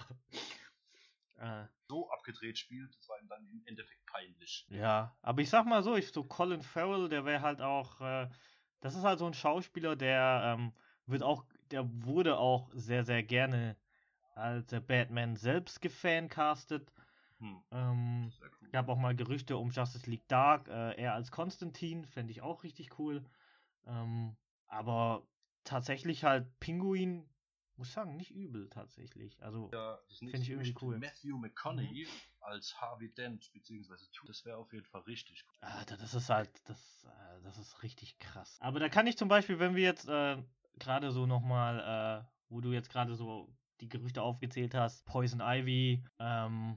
äh, so abgedreht spielt, das war ihm dann im Endeffekt peinlich. ja, aber ich sag mal so, ich so Colin Farrell, der wäre halt auch, äh, das ist halt so ein Schauspieler, der ähm, wird auch, der wurde auch sehr, sehr gerne als der Batman selbst gefancastet. Hm, Ähm, sehr cool. gab auch mal Gerüchte um Justice League Dark, äh, er als Konstantin, fände ich auch richtig cool. Ähm, aber tatsächlich halt Pinguin, muss sagen, nicht übel tatsächlich. Also Ja, das finde nächste ich irgendwie Gerücht, cool. Matthew McConaughey als Harvey Dent, beziehungsweise Tu, das wäre auf jeden Fall richtig cool. Alter, das ist halt, das, äh, das ist richtig krass. Aber da kann ich zum Beispiel, wenn wir jetzt äh, gerade so nochmal, äh, wo du jetzt gerade so die Gerüchte aufgezählt hast, Poison Ivy, ähm,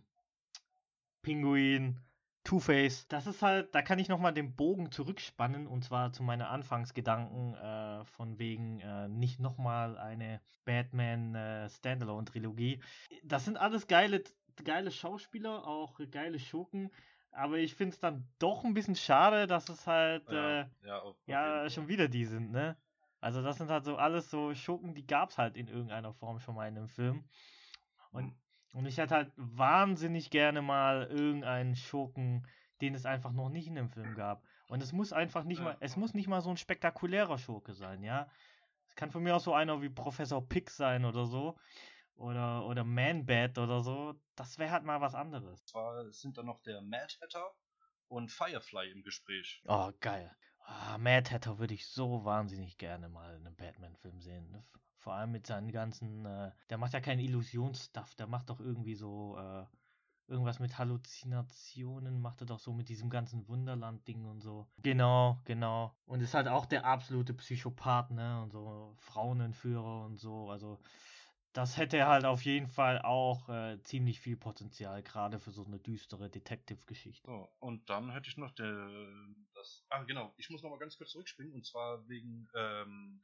Pinguin, Two-Face, das ist halt, da kann ich nochmal den Bogen zurückspannen und zwar zu meinen Anfangsgedanken äh, von wegen äh, nicht nochmal eine Batman äh, Standalone-Trilogie. Das sind alles geile, geile Schauspieler, auch geile Schurken, aber ich finde es dann doch ein bisschen schade, dass es halt Ja, äh, ja, auf, auf jeden ja Fall. schon wieder die sind, ne? Also das sind halt so alles so Schurken, die gab es halt in irgendeiner Form schon mal in einem Film. Und Hm. und ich hätte halt wahnsinnig gerne mal irgendeinen Schurken, den es einfach noch nicht in dem Film gab. Und es muss einfach nicht Ja, mal, es ja. muss nicht mal so ein spektakulärer Schurke sein, ja. Es kann von mir aus so einer wie Professor Pix sein oder so. Oder, oder Man-Bat oder so. Das wäre halt mal was anderes. Zwar sind da noch der Mad Hatter und Firefly im Gespräch. Oh, geil. Ah, Mad Hatter würde ich so wahnsinnig gerne mal in einem Batman-Film sehen. Ne? Vor allem mit seinen ganzen, äh, der macht ja keinen Illusionsstuff, der macht doch irgendwie so, äh, irgendwas mit Halluzinationen, macht er doch so mit diesem ganzen Wunderland-Ding und so. Genau, genau. Und ist halt auch der absolute Psychopath, ne? Und so Frauenentführer und so. Also, das hätte halt auf jeden Fall auch äh, ziemlich viel Potenzial, gerade für so eine düstere Detective-Geschichte. So, und dann hätte ich noch der, das. Ah, genau, ich muss noch mal ganz kurz zurückspringen und zwar wegen ähm,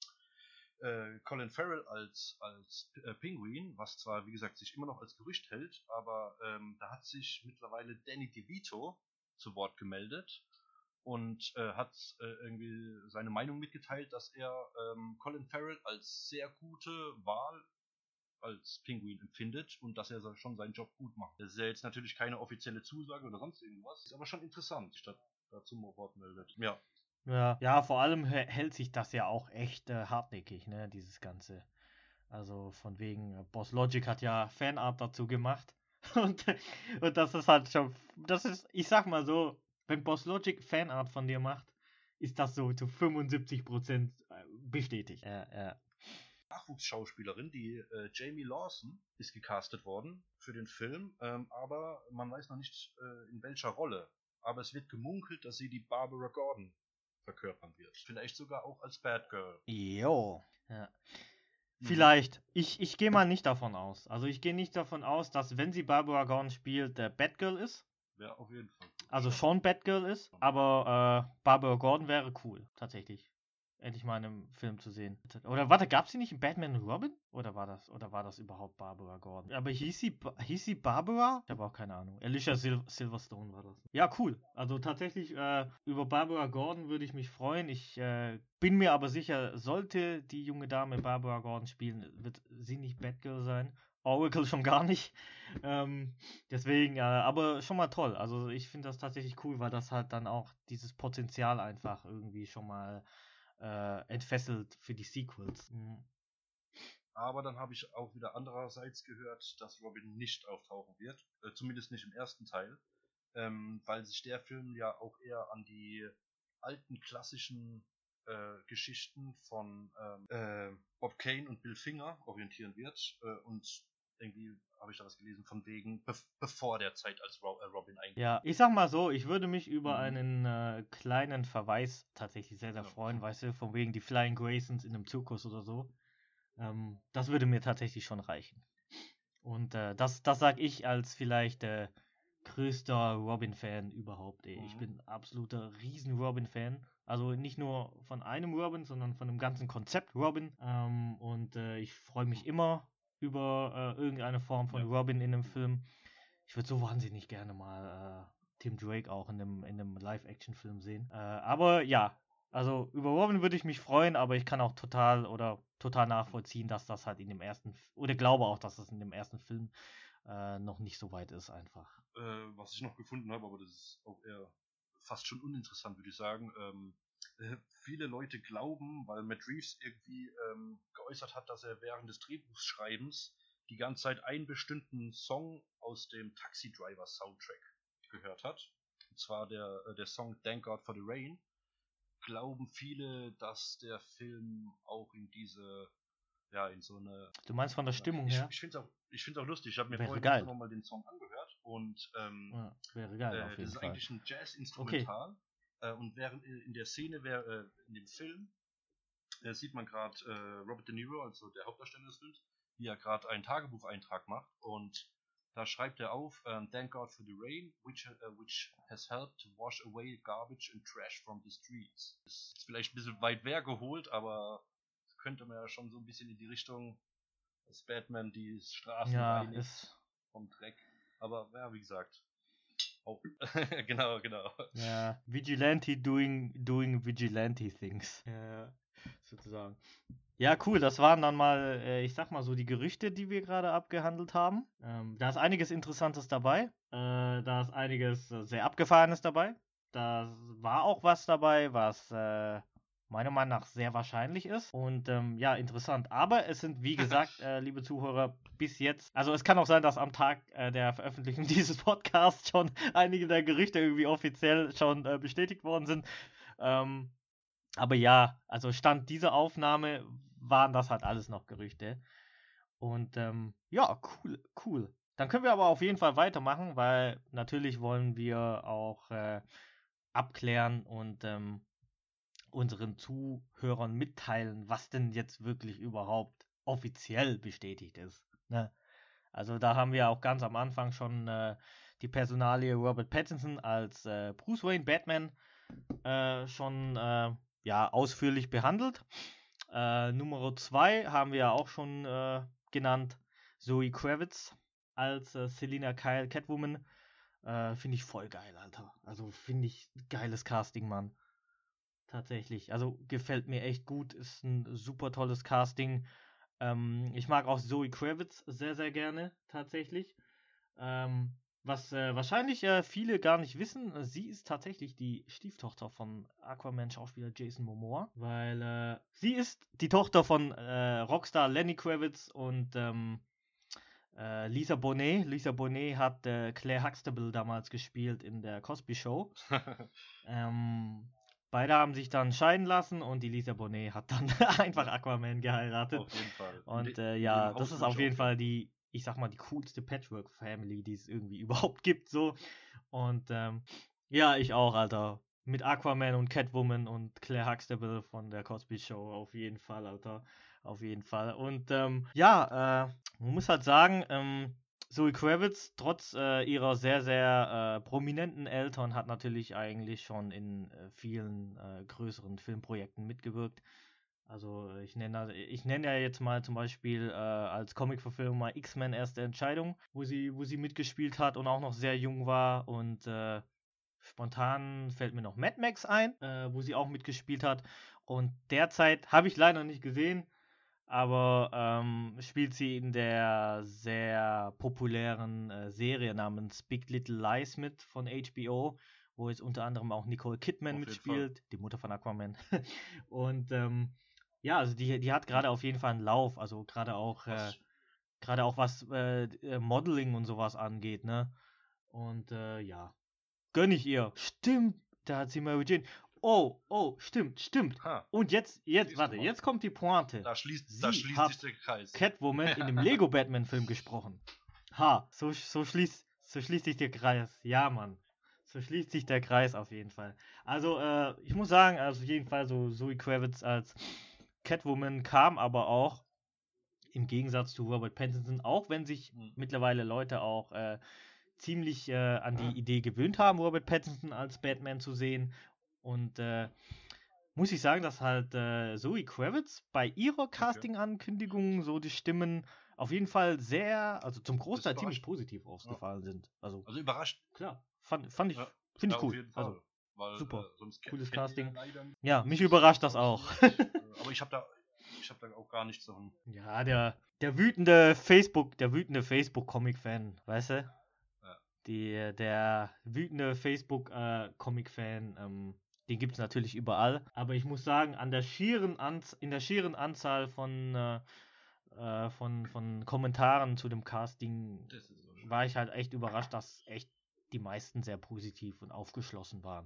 äh, Colin Farrell als, als äh, Pinguin, was zwar, wie gesagt, sich immer noch als Gerücht hält, aber ähm, da hat sich mittlerweile Danny DeVito zu Wort gemeldet und äh, hat äh, irgendwie seine Meinung mitgeteilt, dass er ähm, Colin Farrell als sehr gute Wahl als Pinguin empfindet und dass er schon seinen Job gut macht. Das ist ja jetzt natürlich keine offizielle Zusage oder sonst irgendwas, ist aber schon interessant, statt dazu mal Wort meldet. Ja. Ja, ja, vor allem hä- hält sich das ja auch echt äh, hartnäckig, ne, dieses Ganze. Also von wegen, äh, Boss Logic hat ja Fanart dazu gemacht. Und, und das ist halt schon, das ist, ich sag mal so, wenn Boss Logic Fanart von dir macht, ist das so zu fünfundsiebzig Prozent äh, bestätigt. Ja, ja. Nachwuchsschauspielerin, die äh, Jamie Lawson, ist gecastet worden für den Film, ähm, aber man weiß noch nicht äh, in welcher Rolle. Aber es wird gemunkelt, dass sie die Barbara Gordon verkörpern wird. Vielleicht sogar auch als Batgirl. Jo. Ja. Mhm. Vielleicht. Ich, ich gehe mal nicht davon aus. Also ich gehe nicht davon aus, dass wenn sie Barbara Gordon spielt, der Batgirl ist. Wäre auf jeden Fall cool. Also schon Batgirl ist, aber äh, Barbara Gordon wäre cool, tatsächlich. Endlich mal in einem Film zu sehen. Oder warte, gab sie nicht in Batman und Robin? Oder war das, oder war das überhaupt Barbara Gordon? Aber hieß sie, Ba- hieß sie Barbara? Ich habe auch keine Ahnung. Alicia Sil Silverstone war das. Ja, cool. Also tatsächlich, äh, über Barbara Gordon würde ich mich freuen. Ich äh, bin mir aber sicher, sollte die junge Dame Barbara Gordon spielen, wird sie nicht Batgirl sein. Oracle schon gar nicht. Ähm, deswegen, äh, aber schon mal toll. Also ich finde das tatsächlich cool, weil das halt dann auch dieses Potenzial einfach irgendwie schon mal äh, entfesselt für die Sequels. Mhm. Aber dann habe ich auch wieder andererseits gehört, dass Robin nicht auftauchen wird, äh, zumindest nicht im ersten Teil, ähm, weil sich der Film ja auch eher an die alten klassischen äh, Geschichten von ähm, äh, Bob Kane und Bill Finger orientieren wird. Äh, und irgendwie habe ich da was gelesen von wegen, be bevor der Zeit als Ro äh, Robin eigentlich. Ja, ich sag mal so, ich würde mich über Mhm. einen äh, kleinen Verweis tatsächlich sehr, sehr Ja. freuen, weißt du, von wegen die Flying Graysons in einem Zirkus oder so. Ähm, das würde mir tatsächlich schon reichen. Und äh, das, das sag ich als vielleicht äh, größter Robin-Fan überhaupt. Ey. Ich Mhm. bin absoluter Riesen-Robin-Fan. Also nicht nur von einem Robin, sondern von dem ganzen Konzept Robin. Ähm, und äh, ich freue mich immer über äh, irgendeine Form von Ja. Robin in einem Film. Ich würde so wahnsinnig gerne mal äh, Tim Drake auch in einem, in einem Live-Action-Film sehen. Äh, aber ja, also über Robin würde ich mich freuen, aber ich kann auch total oder total nachvollziehen, dass das halt in dem ersten, F- oder glaube auch, dass das in dem ersten Film äh, noch nicht so weit ist einfach. Äh, was ich noch gefunden habe, aber das ist auch eher fast schon uninteressant, würde ich sagen. Ähm, äh, viele Leute glauben, weil Matt Reeves irgendwie ähm, geäußert hat, dass er während des Drehbuchschreibens die ganze Zeit einen bestimmten Song aus dem Taxi Driver Soundtrack gehört hat. Und zwar der, äh, der Song Thank God for the Rain. Glauben viele, dass der Film auch in diese, ja, in so eine. Du meinst von der Stimmung Ich, her? ich finde es auch, ich find's auch lustig. Ich habe mir Wäre vorhin extra geil. nochmal den Song angehört und ähm, Ja, wäre geil äh, auf das jeden ist Fall. eigentlich ein Okay. Jazz-Instrumental. Äh, und während äh, in der Szene, wär, äh, in dem Film, äh, sieht man gerade äh, Robert De Niro, also der Hauptdarsteller des Films, wie er gerade einen Tagebucheintrag macht. Und da schreibt er auf, ähm, Thank God for the rain, which, uh, which has helped to wash away garbage and trash from the streets. Das ist vielleicht ein bisschen weit hergeholt, aber könnte man ja schon so ein bisschen in die Richtung, dass Batman die Straßen Ja, reinigt ist. vom Dreck. Aber ja, wie gesagt, auch. genau, genau. Ja, Vigilante doing, doing Vigilante things. Ja, sozusagen. Ja, cool, das waren dann mal, äh, ich sag mal so, die Gerüchte, die wir gerade abgehandelt haben. Ähm, da ist einiges Interessantes dabei. Äh, da ist einiges äh, sehr Abgefahrenes dabei. Da war auch was dabei, was äh, meiner Meinung nach sehr wahrscheinlich ist. Und ähm, ja, interessant. Aber es sind, wie gesagt, äh, liebe Zuhörer, bis jetzt, also es kann auch sein, dass am Tag äh, der Veröffentlichung dieses Podcasts schon einige der Gerüchte irgendwie offiziell schon äh, bestätigt worden sind. Ähm, aber ja, also Stand dieser Aufnahme waren das halt alles noch Gerüchte. Und ähm, ja, cool, cool. Dann können wir aber auf jeden Fall weitermachen, weil natürlich wollen wir auch äh, abklären und ähm, unseren Zuhörern mitteilen, was denn jetzt wirklich überhaupt offiziell bestätigt ist. Ne? Also da haben wir auch ganz am Anfang schon äh, die Personalie Robert Pattinson als äh, Bruce Wayne Batman äh, schon äh, ja, ausführlich behandelt. Äh, Nummer zwei haben wir ja auch schon äh, genannt, Zoe Kravitz als äh, Selina Kyle Catwoman. Äh, finde ich voll geil, Alter. Also finde ich geiles Casting, Mann. Tatsächlich. Also gefällt mir echt gut. Ist ein super tolles Casting. Ähm, ich mag auch Zoe Kravitz sehr, sehr gerne, tatsächlich. Ähm, was äh, wahrscheinlich äh, viele gar nicht wissen, äh, sie ist tatsächlich die Stieftochter von Aquaman-Schauspieler Jason Momoa, weil äh, sie ist die Tochter von äh, Rockstar Lenny Kravitz und ähm, äh, Lisa Bonet. Lisa Bonet hat äh, Claire Huxtable damals gespielt in der Cosby Show. Ähm, beide haben sich dann scheiden lassen und die Lisa Bonet hat dann einfach Ja, Aquaman geheiratet. auf jeden Fall. In, Und de äh, in dem ja, das Haus ist würde auf ich auch jeden Fall gern wohnen. die, ich sag mal, die coolste Patchwork-Family, die es irgendwie überhaupt gibt, so. Und ähm, ja, ich auch, Alter. Mit Aquaman und Catwoman und Claire Huxtable von der Cosby Show, auf jeden Fall, Alter. Auf jeden Fall. Und ähm, ja, äh, man muss halt sagen, ähm, Zoe Kravitz, trotz äh, ihrer sehr, sehr äh, prominenten Eltern, hat natürlich eigentlich schon in äh, vielen äh, größeren Filmprojekten mitgewirkt. Also äh, ich nenne ich nenne ja jetzt mal zum Beispiel äh, als Comic-Verfilmung mal X-Men Erste Entscheidung, wo sie, wo sie mitgespielt hat und auch noch sehr jung war. Und äh, spontan fällt mir noch Mad Max ein, äh, wo sie auch mitgespielt hat. Und derzeit habe ich leider nicht gesehen, aber ähm, spielt sie in der sehr populären äh, Serie namens Big Little Lies mit von H B O, wo jetzt unter anderem auch Nicole Kidman Auf jeden Fall. mitspielt, die Mutter von Aquaman. Und ähm, Ja, also die, die hat gerade auf jeden Fall einen Lauf, also gerade auch, äh, Was, gerade auch was äh, äh, Modeling und sowas angeht, ne? Und äh, ja, gönn ich ihr. Stimmt, da hat sie Mary Jane. Oh, oh, stimmt, stimmt. ha, Und jetzt, jetzt, siehst du warte, mal. jetzt kommt die Pointe. Da schließt, da Sie schließt sich hat der Kreis. Catwoman in dem Lego Batman Film gesprochen. Ha, so, sch- so schließt, so schließt sich der Kreis. Ja, Mann. So schließt sich der Kreis auf jeden Fall. Also, äh, ich muss sagen, also auf jeden Fall so Zoe Kravitz als Catwoman kam aber auch im Gegensatz zu Robert Pattinson, auch wenn sich Hm. mittlerweile Leute auch äh, ziemlich äh, an die Idee gewöhnt haben, Robert Pattinson als Batman zu sehen. Und äh, muss ich sagen, dass halt äh, Zoe Kravitz bei ihrer Okay. Casting-Ankündigung so die Stimmen auf jeden Fall sehr, also zum Großteil ziemlich überrascht. positiv aufgefallen sind. Also Also überrascht. klar, fand, fand ich, Ja, finde ja, ich auf cool. jeden Fall. Also Weil super. äh, sonst Cooles kennt ihr Casting. leider nicht Ja, mich so überrascht das auch. pausiert. Äh, Aber ich habe da, ich habe da auch gar nicht so ein. Ja, der, der wütende Facebook, der wütende Facebook-Comic-Fan, weißt du? Ja. Die, der wütende Facebook-Comic-Fan, ähm, den gibt es natürlich überall. Aber ich muss sagen, an der schieren Anz in der schieren Anzahl von, äh, äh, von, von Kommentaren zu dem Casting Das ist so schön. war ich halt echt überrascht, dass echt die meisten sehr positiv und aufgeschlossen waren.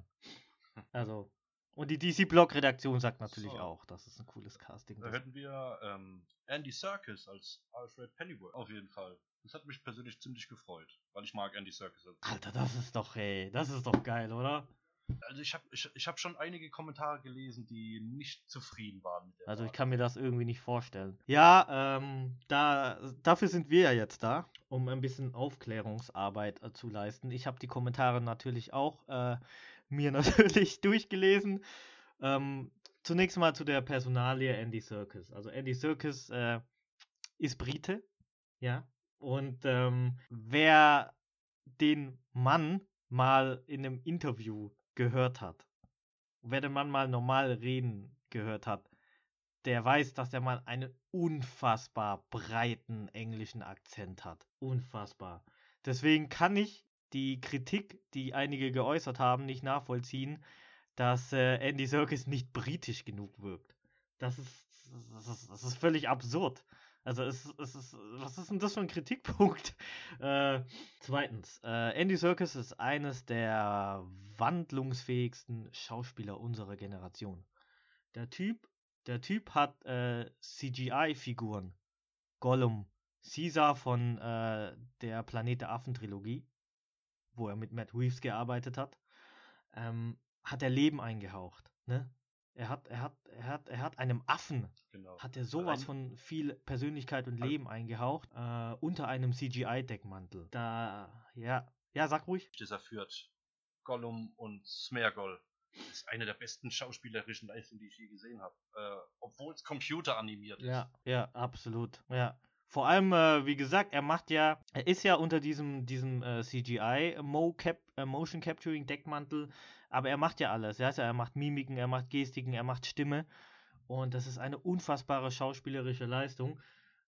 Also, und die D C-Blog-Redaktion sagt natürlich So. auch, dass es ein cooles Casting Da ist. hätten wir ähm, Andy Serkis als Alfred Pennyworth. Auf jeden Fall. Das hat mich persönlich ziemlich gefreut, weil ich mag Andy Serkis. Alter, das ist doch, ey, das ist doch geil, oder? Also ich habe ich, ich hab schon einige Kommentare gelesen, die nicht zufrieden waren mit der Also ich Wahl. kann mir das irgendwie nicht vorstellen. Ja, ähm, da, dafür sind wir ja jetzt da, um ein bisschen Aufklärungsarbeit äh, zu leisten. Ich habe die Kommentare natürlich auch äh, mir natürlich durchgelesen. Ähm, zunächst mal zu der Personalie Andy Serkis. Also Andy Serkis äh, ist Brite, ja. Und ähm, wer den Mann mal in einem Interview gehört hat, wer den Mann mal normal reden gehört hat, der weiß, dass der Mann einen unfassbar breiten englischen Akzent hat. Unfassbar. Deswegen kann ich die Kritik, die einige geäußert haben, nicht nachvollziehen, dass äh, Andy Serkis nicht britisch genug wirkt. Das ist, das ist, das ist völlig absurd. Also es, es ist, was ist denn das für ein Kritikpunkt? Äh, zweitens, äh, Andy Serkis ist eines der wandlungsfähigsten Schauspieler unserer Generation. Der Typ, der Typ hat äh, C G I-Figuren. Gollum, Caesar von äh, der Planet der Affen-Trilogie, wo er mit Matt Reeves gearbeitet hat, ähm, hat er Leben eingehaucht. Ne? Er hat, er hat, er hat, er hat einem Affen Genau. hat er sowas Allein- von viel Persönlichkeit und Al- Leben eingehaucht, äh, unter einem C G I-Deckmantel. Da, ja, ja, sag ruhig. dieser führt Gollum und Smeargol. Das ist eine der besten schauspielerischen Leistungen, die ich je gesehen habe. Äh, Obwohl es computeranimiert ist. Ja, ja, absolut. Ja. Vor allem, äh, wie gesagt, er macht ja, er ist ja unter diesem, diesem äh, C G I Mo Cap, äh, Motion Capturing Deckmantel, aber er macht ja alles. Ja, also er macht Mimiken, er macht Gestiken, er macht Stimme und das ist eine unfassbare schauspielerische Leistung.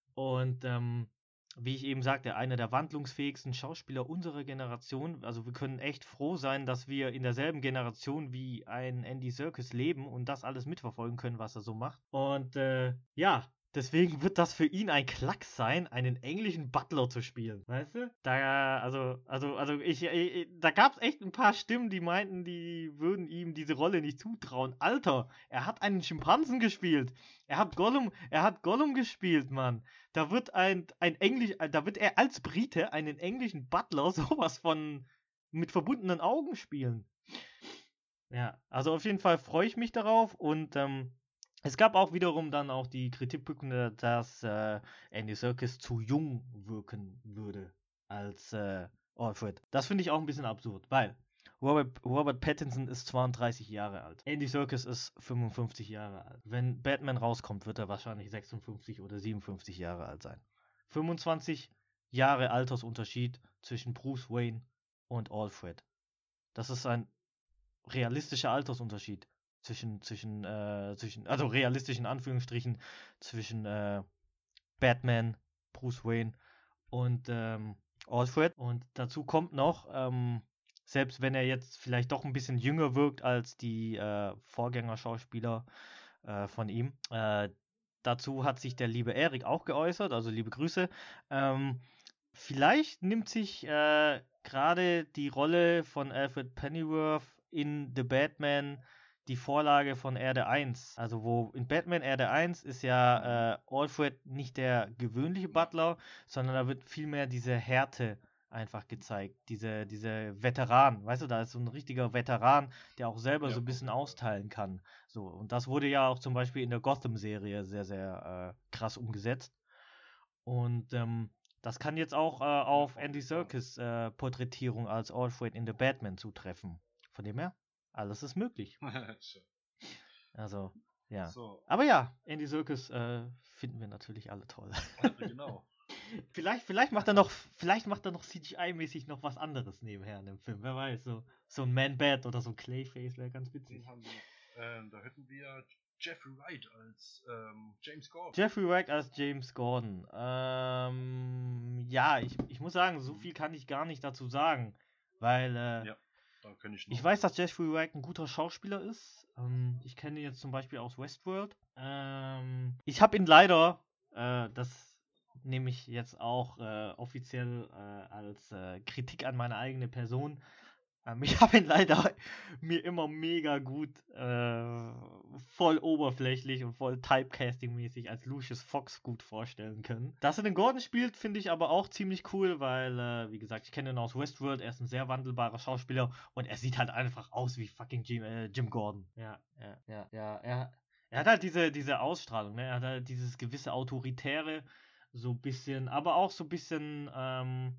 Und ähm, wie ich eben sagte, einer der wandlungsfähigsten Schauspieler unserer Generation. Also wir können echt froh sein, dass wir in derselben Generation wie ein Andy Serkis leben und das alles mitverfolgen können, was er so macht. Und äh, ja, deswegen wird das für ihn ein Klacks sein, einen englischen Butler zu spielen. Weißt du? Da, also, also, also ich, ich da gab es echt ein paar Stimmen, die meinten, die würden ihm diese Rolle nicht zutrauen. Alter, er hat einen Schimpansen gespielt. Er hat Gollum, er hat Gollum gespielt, Mann. Da wird ein, ein Englisch, da wird er als Brite einen englischen Butler sowas von mit verbundenen Augen spielen. Ja, also auf jeden Fall freue ich mich darauf und ähm, es gab auch wiederum dann auch die Kritikpunkte, dass äh, Andy Serkis zu jung wirken würde als äh, Alfred. Das finde ich auch ein bisschen absurd, weil Robert, Robert Pattinson ist zweiunddreißig Jahre alt. Andy Serkis ist fünfundfünfzig Jahre alt. Wenn Batman rauskommt, wird er wahrscheinlich sechsundfünfzig oder siebenundfünfzig Jahre alt sein. fünfundzwanzig Jahre Altersunterschied zwischen Bruce Wayne und Alfred. Das ist ein realistischer Altersunterschied zwischen, zwischen, äh, zwischen, also realistisch in Anführungsstrichen, zwischen äh, Batman, Bruce Wayne und ähm, Alfred. Und dazu kommt noch, ähm, selbst wenn er jetzt vielleicht doch ein bisschen jünger wirkt als die äh, Vorgängerschauspieler, äh, von ihm. Äh, dazu hat sich der liebe Erik auch geäußert, also liebe Grüße. Ähm, vielleicht nimmt sich äh, gerade die Rolle von Alfred Pennyworth in The Batman die Vorlage von Erde eins. Also wo in Batman Erde eins ist ja äh, Alfred nicht der gewöhnliche Butler, sondern da wird vielmehr diese Härte einfach gezeigt. Diese, diese Veteran, weißt du, da ist so ein richtiger Veteran, der auch selber Ja, so ein auf bisschen jeden Fall. austeilen kann. So, und das wurde ja auch zum Beispiel in der Gotham-Serie sehr, sehr äh, krass umgesetzt. Und ähm, das kann jetzt auch äh, auf auf Andy jeden Fall. Serkis äh, Porträtierung als Alfred in The Batman zutreffen. Von dem her, alles ist möglich. So. Also, ja. So, Aber ja, Andy Serkis äh, finden wir natürlich alle toll. genau. Vielleicht, vielleicht macht er noch, vielleicht macht er noch C G I-mäßig noch was anderes nebenher in dem Film. Wer weiß, so, so ein Man-Bat oder so ein Clayface wäre ganz witzig. Den haben wir. Ähm, da hätten wir Jeffrey Wright als ähm, James Gordon. Jeffrey Wright als James Gordon. Ähm, ja, ich, ich muss sagen, so viel kann ich gar nicht dazu sagen, weil äh, Ja, da kann ich noch. ich weiß, dass Jeffrey Wright ein guter Schauspieler ist. Ähm, ich kenne ihn jetzt zum Beispiel aus Westworld. Ähm, ich habe ihn leider, äh, das nehme ich jetzt auch äh, offiziell äh, als äh, Kritik an meine eigene Person. Ähm, ich habe ihn leider mir immer mega gut, äh, voll oberflächlich und voll Typecasting-mäßig als Lucius Fox gut vorstellen können. Dass er den Gordon spielt, finde ich aber auch ziemlich cool, weil, äh, wie gesagt, ich kenne ihn aus Westworld, er ist ein sehr wandelbarer Schauspieler und er sieht halt einfach aus wie fucking Jim, äh, Jim Gordon. Ja, ja, ja, ja, er, er hat halt diese, diese Ausstrahlung, ne? Er hat halt dieses gewisse Autoritäre, so ein bisschen, aber auch so ein bisschen, ähm,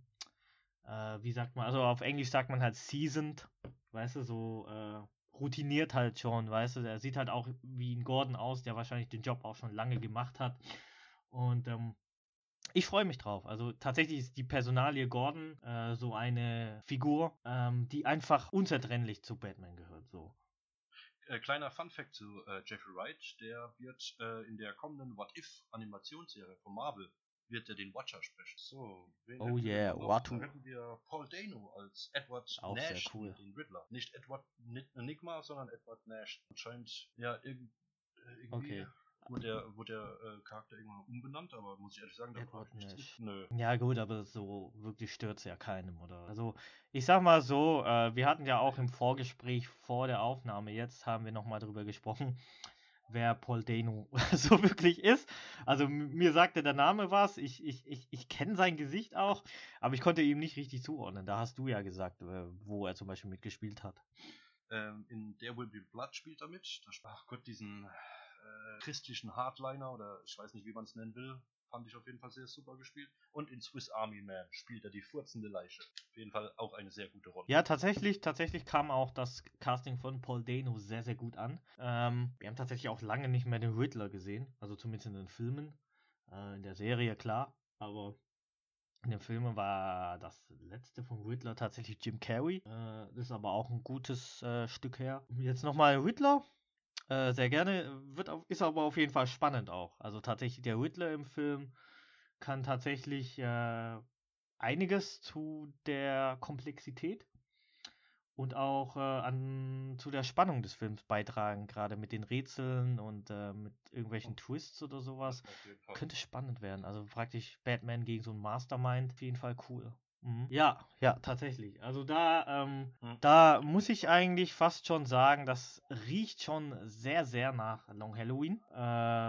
äh, wie sagt man, also auf Englisch sagt man halt seasoned, weißt du, so äh, routiniert halt schon, weißt du, der sieht halt auch wie ein Gordon aus, der wahrscheinlich den Job auch schon lange gemacht hat. Und ähm, ich freue mich drauf. Also tatsächlich ist die Personalie Gordon äh, so eine Figur, ähm, die einfach unzertrennlich zu Batman gehört. So. Äh, kleiner Fun-Fact zu äh, Jeffrey Wright: Der wird äh, in der kommenden What If Animationsserie von Marvel wird er den Watcher sprechen. So, wen Oh hätten wir yeah, denn noch? Watu. Da hätten wir Paul Dano als Edward Auch sehr Nash, cool. den Riddler. Nicht Edward Enigma, sondern Edward Nash. Anscheinend, ja, irg äh, irgendwie Okay. wurde der, wurde der äh, Charakter irgendwann umbenannt, aber muss ich ehrlich sagen, da Edward frage ich mich Nash. nicht. Nö. Ja gut, aber so wirklich stört's ja keinem, oder? Also ich sag mal so, äh, wir hatten ja auch im Vorgespräch vor der Aufnahme, jetzt haben wir nochmal drüber gesprochen, wer Paul Dano so wirklich ist. Also m- mir sagte der Name was, ich, ich, ich, ich kenne sein Gesicht auch, aber ich konnte ihm nicht richtig zuordnen. Da hast du ja gesagt, äh, wo er zum Beispiel mitgespielt hat. Ähm, in There Will Be Blood spielt er mit. Da, ach Gott, diesen äh, christlichen Hardliner, oder ich weiß nicht, wie man es nennen will, fand ich auf jeden Fall sehr super gespielt. Und in Swiss Army Man spielt er die furzende Leiche. Auf jeden Fall auch eine sehr gute Rolle. Ja, tatsächlich, tatsächlich kam auch das Casting von Paul Dano sehr, sehr gut an. Ähm, wir haben tatsächlich auch lange nicht mehr den Riddler gesehen, also zumindest in den Filmen. Äh, in der Serie, klar, aber in den Filmen war das letzte von Riddler tatsächlich Jim Carrey. Äh, das ist aber auch ein gutes äh, Stück her. Jetzt nochmal Riddler. Äh, sehr gerne. Wird auf, ist aber auf jeden Fall spannend auch. Also tatsächlich der Riddler im Film kann tatsächlich äh, einiges zu der Komplexität und auch äh, an, zu der Spannung des Films beitragen, gerade mit den Rätseln und äh, mit irgendwelchen Twists oder sowas. Auf jeden Fall. Könnte spannend werden. Also praktisch Batman gegen so einen Mastermind. Auf jeden Fall cool. Mhm. Ja, ja, tatsächlich. Also da, ähm, Mhm. da muss ich eigentlich fast schon sagen, das riecht schon sehr, sehr nach Long Halloween, äh,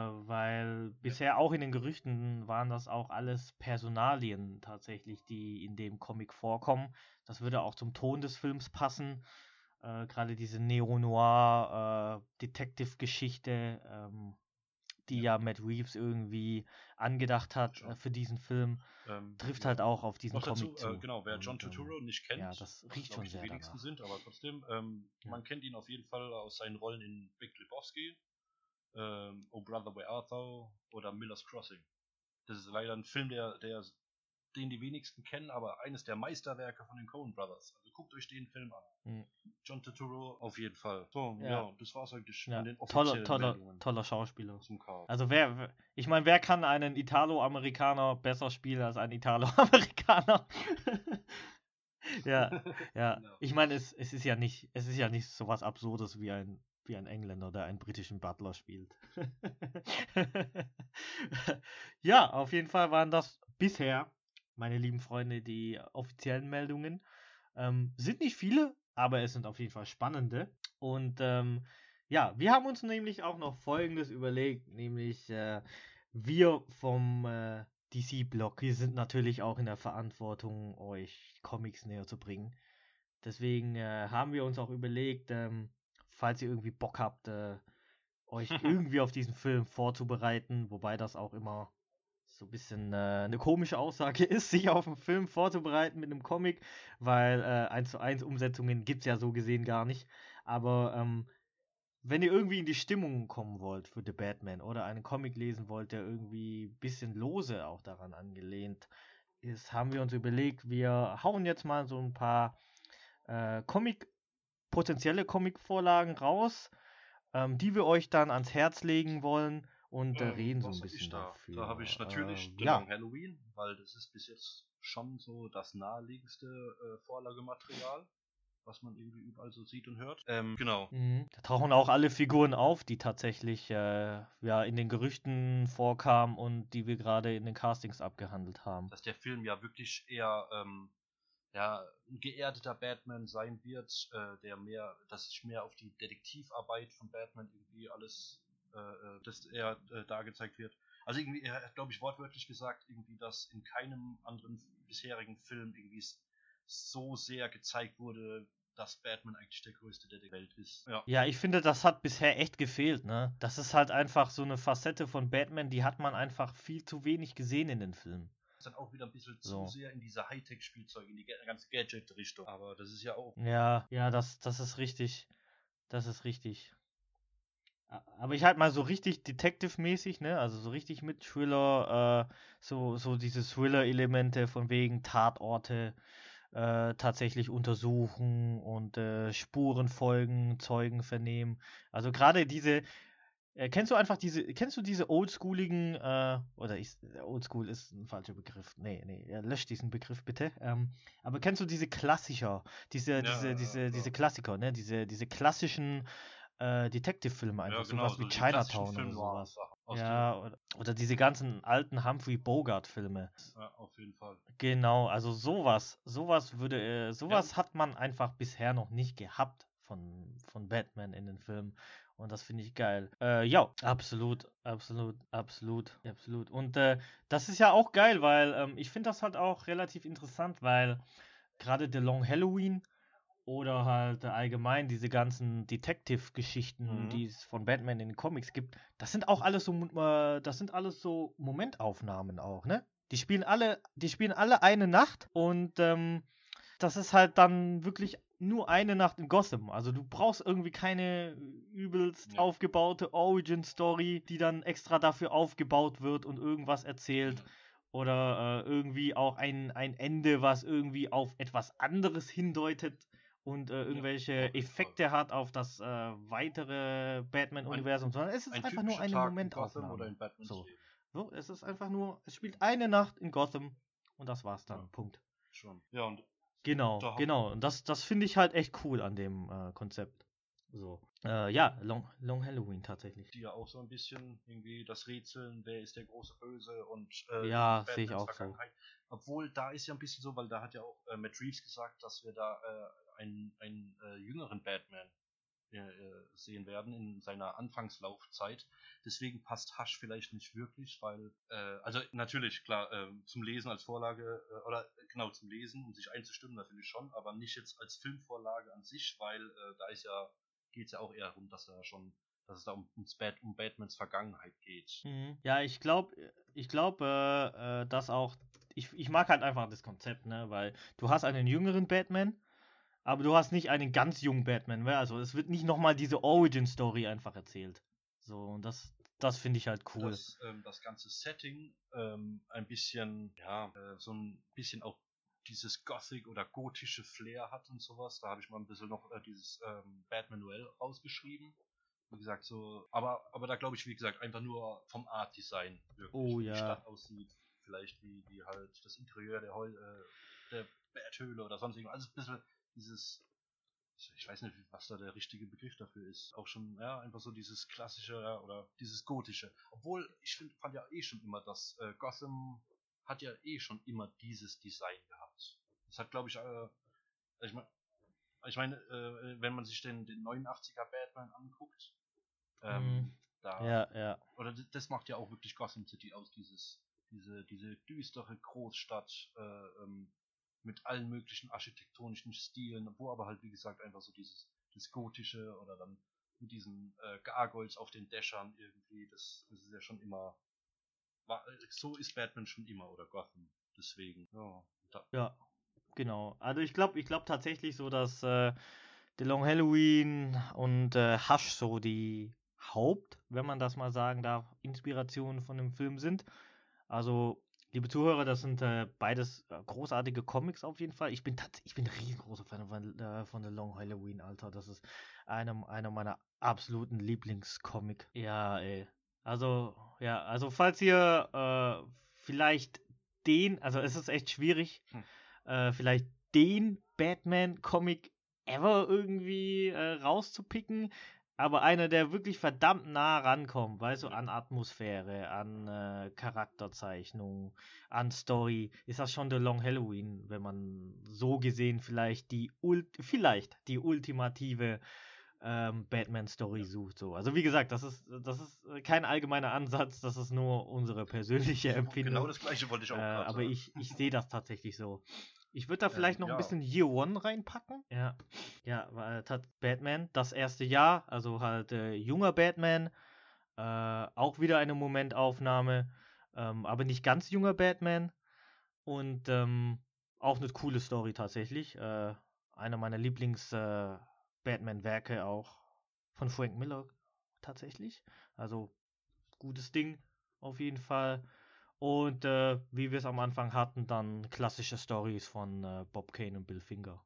weil bisher auch in den Gerüchten waren das auch alles Personalien tatsächlich, die in dem Comic vorkommen. Das würde auch zum Ton des Films passen. Äh, Gerade diese Neo-Noir, äh, Detective-Geschichte, ähm, die ja. ja Matt Reeves irgendwie angedacht hat äh, für diesen Film, Ähm, trifft ja. halt auch auf diesen Noch dazu, Comic zu. äh, genau, wer John Und, ähm, Turturro nicht kennt, ja, das was riecht glaube schon ich die sehr wenigsten danach. sind, aber trotzdem, ähm, Ja. man kennt ihn auf jeden Fall aus seinen Rollen in Big Lebowski, ähm, Oh Brother Where Art Thou oder Miller's Crossing. Das ist leider ein Film, der, der, den die wenigsten kennen, aber eines der Meisterwerke von den Coen Brothers. Also guckt euch den Film an. Mhm. John Turturro auf jeden Fall. So, Ja. ja, das war's eigentlich Ja, an den toller, offiziellen toller, Meldungen toller Schauspieler. zum Chaos. Also wer, wer- ich meine, wer kann einen Italo-Amerikaner besser spielen als ein Italo-Amerikaner? ja, ja. Genau. Ich meine, es, es ist ja nicht, es ist ja nicht so was Absurdes wie ein, wie ein Engländer, der einen britischen Butler spielt. Ja, auf jeden Fall waren das bisher, meine lieben Freunde, die offiziellen Meldungen. Ähm, sind nicht viele, aber es sind auf jeden Fall spannende. Und ähm, ja, wir haben uns nämlich auch noch Folgendes überlegt, nämlich äh, wir vom äh, D C-Blog, wir sind natürlich auch in der Verantwortung, euch Comics näher zu bringen. Deswegen äh, haben wir uns auch überlegt, ähm, falls ihr irgendwie Bock habt, äh, euch irgendwie auf diesen Film vorzubereiten, wobei das auch immer so ein bisschen äh, eine komische Aussage ist, sich auf einen Film vorzubereiten mit einem Comic, weil äh, eins zu eins Umsetzungen gibt es ja so gesehen gar nicht. Aber ähm, wenn ihr irgendwie in die Stimmung kommen wollt für The Batman oder einen Comic lesen wollt, der irgendwie ein bisschen lose auch daran angelehnt ist, haben wir uns überlegt, wir hauen jetzt mal so ein paar äh, Comic, potenzielle Comic-Vorlagen raus, ähm, die wir euch dann ans Herz legen wollen und äh, Ähm, reden so was ein hab ich bisschen da? Da habe ich dafür. natürlich Ähm, The ja. Long Halloween, weil das ist bis jetzt schon so das naheliegendste äh, Vorlagematerial, was man irgendwie überall so sieht und hört. Ähm, genau. Mhm. Da tauchen auch alle Figuren auf, die tatsächlich äh, ja, in den Gerüchten vorkamen und die wir gerade in den Castings abgehandelt haben. Dass der Film ja wirklich eher ähm, ja, ein geerdeter Batman sein wird, äh, der mehr, dass sich mehr auf die Detektivarbeit von Batman irgendwie alles, äh, äh, dass er äh, da gezeigt wird. Also irgendwie, er hat, glaube ich, wortwörtlich gesagt, irgendwie, dass in keinem anderen bisherigen Film irgendwie s- so sehr gezeigt wurde, dass Batman eigentlich der größte der Welt ist. Ja. Ja, ich finde, das hat bisher echt gefehlt, ne? Das ist halt einfach so eine Facette von Batman, die hat man einfach viel zu wenig gesehen in den Filmen. Ist dann auch wieder ein bisschen zu So. sehr in diese Hightech-Spielzeug, in die ga- ganze Gadget-Richtung. Aber das ist ja auch. Ja, ja, das, das ist richtig. Das ist richtig. A- Aber ich halt mal so richtig Detective-mäßig, ne? Also so richtig mit Thriller, äh, so, so diese Thriller-Elemente von wegen Tatorte äh, tatsächlich untersuchen und äh, Spuren folgen, Zeugen vernehmen. Also gerade diese, äh, kennst du einfach diese, kennst du diese oldschooligen, äh, oder ich, oldschool ist ein falscher Begriff. Nee, nee, ja, lösch diesen Begriff bitte. Ähm, aber kennst du diese Klassiker, diese, Ja, diese, ja, diese, diese klar. Klassiker, ne? Diese, diese klassischen äh, Detective-Filme Ja, einfach, genau, sowas wie so die klassischen Chinatown oder sowas. Film-Noir-Sachen aus der. Ja, oder, oder diese ganzen alten Humphrey Bogart-Filme. Ja, auf jeden Fall. Genau, also sowas, sowas würde, äh, Ja, sowas hat man einfach bisher noch nicht gehabt von, von Batman in den Filmen. Und das finde ich geil. Äh, ja, absolut, absolut, absolut, absolut. Und äh, das ist ja auch geil, weil ähm, ich finde das halt auch relativ interessant, weil gerade The Long Halloween oder halt allgemein diese ganzen Detective-Geschichten, mhm. die es von Batman in den Comics gibt, das sind auch alles so, äh, das sind alles so Momentaufnahmen auch, ne? Die spielen alle, die spielen alle eine Nacht und ähm, das ist halt dann wirklich nur eine Nacht in Gotham. Also du brauchst irgendwie keine übelst Ja. aufgebaute Origin-Story, die dann extra dafür aufgebaut wird und irgendwas erzählt. Mhm. Oder äh, irgendwie auch ein, ein Ende, was irgendwie auf etwas anderes hindeutet und äh, Ja, irgendwelche auf jeden Fall. Effekte hat auf das äh, weitere Ein, Batman-Universum, sondern es ist ein einfach nur typischer eine Tag in Gotham oder Momentaufnahme. in Batmans So. Leben. So, es ist einfach nur, es spielt eine Nacht in Gotham und das war's Ja, dann. Punkt. schon. Ja, und Genau, da haben genau. Und das, das finde ich halt echt cool an dem äh, Konzept. So. Äh, ja, Long, Long Halloween tatsächlich. die ja auch so ein bisschen irgendwie das Rätseln, wer ist der große Böse und äh, Ja, sehe ich Batmans auch so. Vergangenheit. Obwohl, da ist ja ein bisschen so, weil da hat ja auch äh, Matt Reeves gesagt, dass wir da äh, einen, einen äh, jüngeren Batman äh, äh, sehen werden in seiner Anfangslaufzeit. Deswegen passt Hush vielleicht nicht wirklich, weil, äh, also natürlich, klar, äh, zum Lesen als Vorlage, äh, oder äh, genau zum Lesen, um sich einzustimmen, natürlich schon, aber nicht jetzt als Filmvorlage an sich, weil äh, da ist ja, geht es ja auch eher darum, dass er schon, dass es da um, ums Bat, um Batmans Vergangenheit geht. Mhm. Ja, ich glaube, ich glaube, äh, äh, dass auch, ich, ich mag halt einfach das Konzept, ne, weil du hast einen jüngeren Batman, aber du hast nicht einen ganz jungen Batman, ne? Also es wird nicht nochmal diese Origin-Story einfach erzählt. So, und das, das finde ich halt cool. Dass ähm, das ganze Setting ähm, ein bisschen, ja, äh, so ein bisschen auch dieses Gothic oder gotische Flair hat und sowas. Da habe ich mal ein bisschen noch äh, dieses ähm, Batman Noel rausgeschrieben. Wie gesagt, so, aber, aber da glaube ich, wie gesagt, einfach nur vom Art Design wirklich, Oh wie die ja. Stadt aussieht, vielleicht wie, wie halt das Interieur der, Hol äh, der Betthöhle oder sonst irgendwas. Also ein bisschen dieses ich weiß nicht, was da der richtige Begriff dafür ist. Auch schon, ja, einfach so dieses klassische ja, oder dieses gotische. Obwohl, ich find, fand ja eh schon immer, dass äh, Gotham hat ja eh schon immer dieses Design gehabt. Das hat, glaube ich, äh, ich meine, ich mein, äh, wenn man sich den, den neunundachtziger Batman anguckt, ähm, Mhm. da, Ja, ja. oder d- das macht ja auch wirklich Gotham City aus, dieses, diese, diese düstere Großstadt, äh, ähm, mit allen möglichen architektonischen Stilen, wo aber halt, wie gesagt, einfach so dieses, das Gotische oder dann mit diesen äh, Gargoyles auf den Dächern irgendwie, das, das ist ja schon immer, war, so ist Batman schon immer oder Gotham, deswegen, ja, da, Ja, genau. Also ich glaube, ich glaube tatsächlich so, dass äh, The Long Halloween und äh, Hush so die Haupt, wenn man das mal sagen darf, Inspirationen von dem Film sind. Also, liebe Zuhörer, das sind äh, beides äh, großartige Comics auf jeden Fall. Ich bin tats ich bin ein riesengroßer Fan von, äh, von The Long Halloween, Alter. Das ist einer, einer meiner absoluten Lieblingscomic. Ja, ey. Also, ja, also falls ihr äh, vielleicht den, also es ist echt schwierig, hm. äh, vielleicht den Batman-Comic ever irgendwie äh, rauszupicken, aber einer, der wirklich verdammt nah rankommt, weißt du, Ja. an Atmosphäre, an äh, Charakterzeichnung, an Story, ist das schon The Long Halloween, wenn man so gesehen vielleicht die Ult vielleicht die ultimative ähm, Batman-Story Ja. sucht. So. Also wie gesagt, das ist, das ist äh, kein allgemeiner Ansatz, das ist nur unsere persönliche Genau Empfindung. das gleiche wollte ich Äh, auch gerade aber sagen. ich, ich sehe das tatsächlich so. Ich würde da Ähm, vielleicht noch ein ja, bisschen Year One reinpacken. Ja, ja, weil tat Batman, das erste Jahr, also halt äh, junger Batman, äh, auch wieder eine Momentaufnahme, ähm, aber nicht ganz junger Batman und ähm, auch eine coole Story tatsächlich. Äh, einer meiner Lieblings äh, Batman-Werke auch von Frank Miller tatsächlich. Also gutes Ding auf jeden Fall. Und äh, wie wir es am Anfang hatten, dann klassische Stories von äh, Bob Kane und Bill Finger.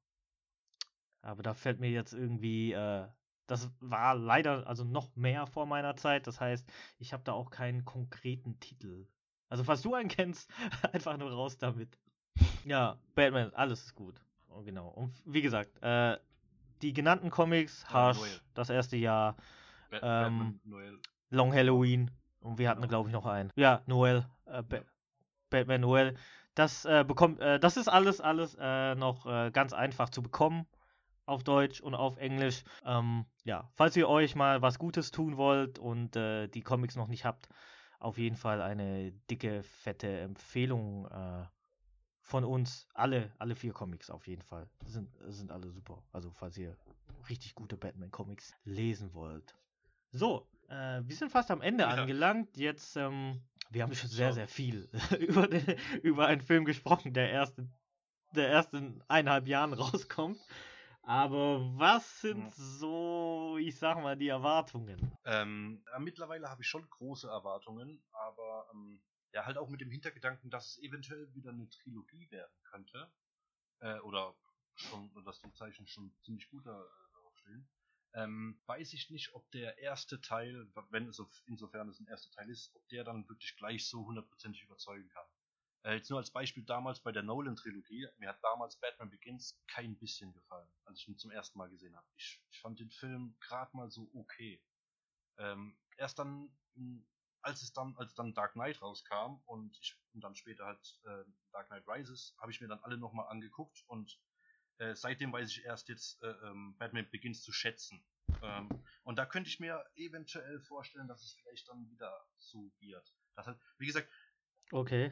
Aber da fällt mir jetzt irgendwie, äh, das war leider also noch mehr vor meiner Zeit. Das heißt, ich habe da auch keinen konkreten Titel. Also falls du einen kennst, einfach nur raus damit. Ja, Batman, alles ist gut. Oh, genau. Und wie gesagt, äh, die genannten Comics, äh, Noel. Hush, das erste Jahr, Ba ähm, Batman Noel. Long Halloween und wir hatten, Genau. glaube ich, noch einen. Ja, Noel, äh, ba Ja. Batman Noel. Das äh, bekommt, äh, das ist alles, alles äh, noch äh, ganz einfach zu bekommen auf Deutsch und auf Englisch. Ähm, ja, falls ihr euch mal was Gutes tun wollt und äh, die Comics noch nicht habt, auf jeden Fall eine dicke, fette Empfehlung äh, von uns. Alle, alle vier Comics auf jeden Fall. Sind, sind alle super. Also falls ihr richtig gute Batman-Comics lesen wollt. So, äh, wir sind fast am Ende Ja, angelangt. Jetzt, ähm, wir haben schon sehr, schon. sehr viel über, den, über einen Film gesprochen, der erst, der erst in eineinhalb Jahren rauskommt. Aber was sind Mhm. so, ich sag mal, die Erwartungen? Ähm, ja, mittlerweile habe ich schon große Erwartungen, aber ähm, ja, halt auch mit dem Hintergedanken, dass es eventuell wieder eine Trilogie werden könnte. Äh, oder schon, dass die Zeichen schon ziemlich gut da, äh, darauf stehen. Ähm, weiß ich nicht, ob der erste Teil, wenn es auf, insofern es ein erster Teil ist, ob der dann wirklich gleich so hundertprozentig überzeugen kann. Äh, jetzt nur als Beispiel damals bei der Nolan-Trilogie, mir hat damals Batman Begins kein bisschen gefallen, als ich ihn zum ersten Mal gesehen habe. Ich, ich fand den Film gerade mal so okay. Ähm, erst dann, mh, als es dann, als dann Dark Knight rauskam und ich und dann später halt äh, Dark Knight Rises, habe ich mir dann alle nochmal angeguckt und äh, seitdem weiß ich erst jetzt äh, ähm, Batman Begins zu schätzen. Ähm, und da könnte ich mir eventuell vorstellen, dass es vielleicht dann wieder so wird. Das halt, wie gesagt, Okay.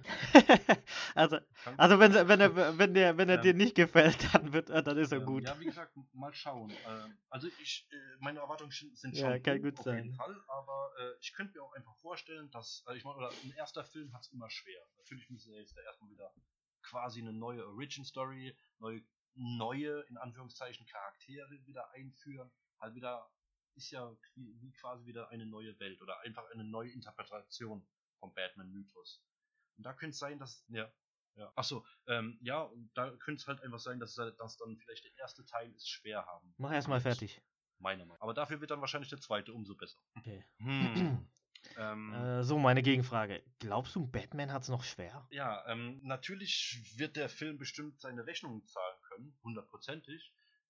also, kann, also wenn, wenn er, wenn der, wenn er dir ähm, nicht gefällt, dann wird, äh, dann ist er Ähm, gut. ja, wie gesagt, m- mal schauen. Ähm, also ich, äh, meine Erwartungen sch- sind Ja, schon kann hoch, gut auf jeden sein. Fall, aber äh, ich könnte mir auch einfach vorstellen, dass, äh, ich meine, oder ein erster Film hat es immer schwer. Natürlich müssen sie jetzt da erstmal wieder quasi eine neue Origin Story, neue, neue, in Anführungszeichen, Charaktere wieder einführen. Halt wieder, ist ja wie, wie quasi wieder eine neue Welt oder einfach eine neue Interpretation vom Batman-Mythos. Und da könnte es sein, dass, ja, ja. Achso, ähm, ja, und da könnte es halt einfach sein, dass, er- dass dann vielleicht der erste Teil es schwer haben Mach erstmal wird. fertig. Meiner Meinung nach. Aber dafür wird dann wahrscheinlich der zweite umso besser. Okay. Hm. Ähm, äh, so, meine Gegenfrage. Glaubst du, Batman hat es noch schwer? ja, ähm, natürlich wird der Film bestimmt seine Rechnungen zahlen können, hundertprozentig.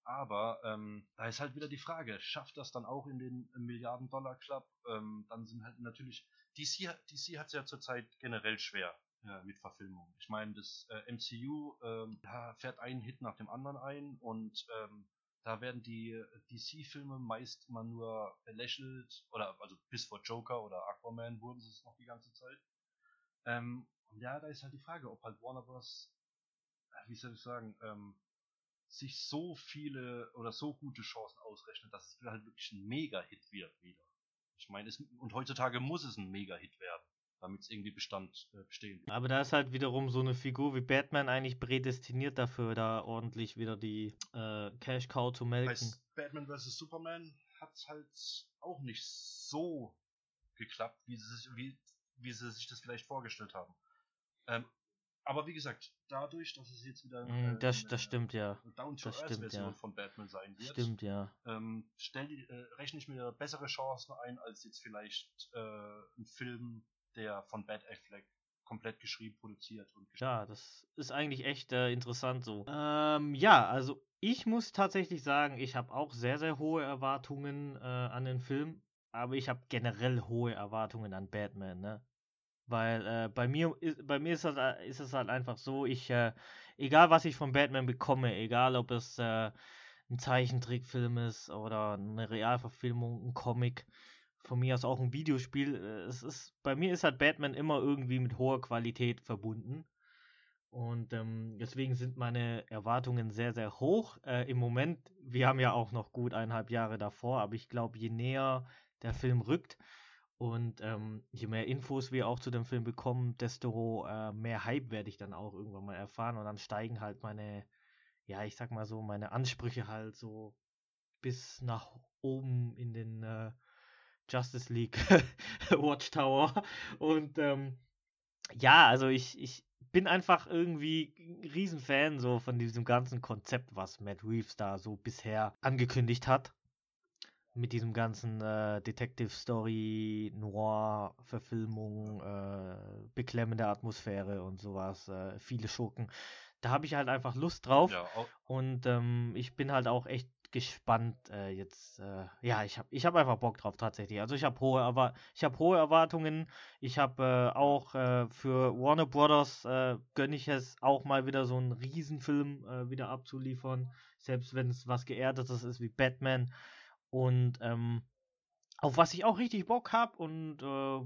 Aber ähm, da ist halt wieder die Frage, schafft das dann auch in den Milliarden-Dollar-Club? Ähm, dann sind halt natürlich, D C, hat- D C hat es ja zurzeit generell schwer äh, mit Verfilmungen. Ich meine, das äh, M C U ähm, ja, fährt einen Hit nach dem anderen ein und ähm, da werden die D C-Filme meist immer nur belächelt, oder also bis vor Joker oder Aquaman wurden sie es noch die ganze Zeit. Ähm, und ja, da ist halt die Frage, ob halt Warner Bros., äh, wie soll ich sagen, ähm, sich so viele oder so gute Chancen ausrechnet, dass es halt wirklich ein Mega-Hit wird wieder. Ich meine, es, und heutzutage muss es ein Mega-Hit werden, damit es irgendwie Bestand äh, bestehen wird. Aber da ist halt wiederum so eine Figur wie Batman eigentlich prädestiniert dafür, da ordentlich wieder die äh, Cash Cow zu Bei melken. Batman versus. Superman hat es halt auch nicht so geklappt, wie sie, sich, wie, wie sie sich das vielleicht vorgestellt haben. Ähm, aber wie gesagt, dadurch, dass es jetzt wieder Mm, äh, das, das eine stimmt ja. Das stimmt Down-to-Earth-Version ja. von Batman sein wird, Stimmt ja. ähm, stell die, äh, rechne ich mir bessere Chancen ein, als jetzt vielleicht äh, ein Film, der von Bad Affleck komplett geschrieben, produziert und gespielt. Ja, das ist eigentlich echt äh, interessant so. Ähm, ja, also ich muss tatsächlich sagen, ich habe auch sehr, sehr hohe Erwartungen äh, an den Film, aber ich habe generell hohe Erwartungen an Batman, ne? Weil äh, bei mir ist, bei mir ist das, äh, ist es halt einfach so, ich, äh, egal was ich von Batman bekomme, egal ob es äh, ein Zeichentrickfilm ist oder eine Realverfilmung, ein Comic, von mir aus auch ein Videospiel, äh, es ist, bei mir ist halt Batman immer irgendwie mit hoher Qualität verbunden. Und ähm, deswegen sind meine Erwartungen sehr, sehr hoch. Äh, im Moment, wir haben ja auch noch gut eineinhalb Jahre davor, aber ich glaube, je näher der Film rückt und ähm, je mehr Infos wir auch zu dem Film bekommen, desto äh, mehr Hype werde ich dann auch irgendwann mal erfahren und dann steigen halt meine, ja, ich sag mal so, meine Ansprüche halt so bis nach oben in den äh, Justice League Watchtower. Und ähm, ja, also ich, ich bin einfach irgendwie ein Riesenfan so von diesem ganzen Konzept, was Matt Reeves da so bisher angekündigt hat. Mit diesem ganzen äh, Detective Story, Noir-Verfilmung, äh, beklemmende Atmosphäre und sowas, äh, viele Schurken. Da habe ich halt einfach Lust drauf Ja, au- und ähm, ich bin halt auch echt gespannt äh, jetzt. Äh, ja, ich habe ich hab einfach Bock drauf tatsächlich. Also ich habe hohe, Erwa ich hab hohe Erwartungen. Ich habe äh, ja, auch äh, für Warner Brothers äh, gönne ich es auch mal wieder so einen Riesenfilm äh, wieder abzuliefern. Selbst wenn es was Geerdetes ist wie Batman. Und ähm, auf was ich auch richtig Bock habe und äh,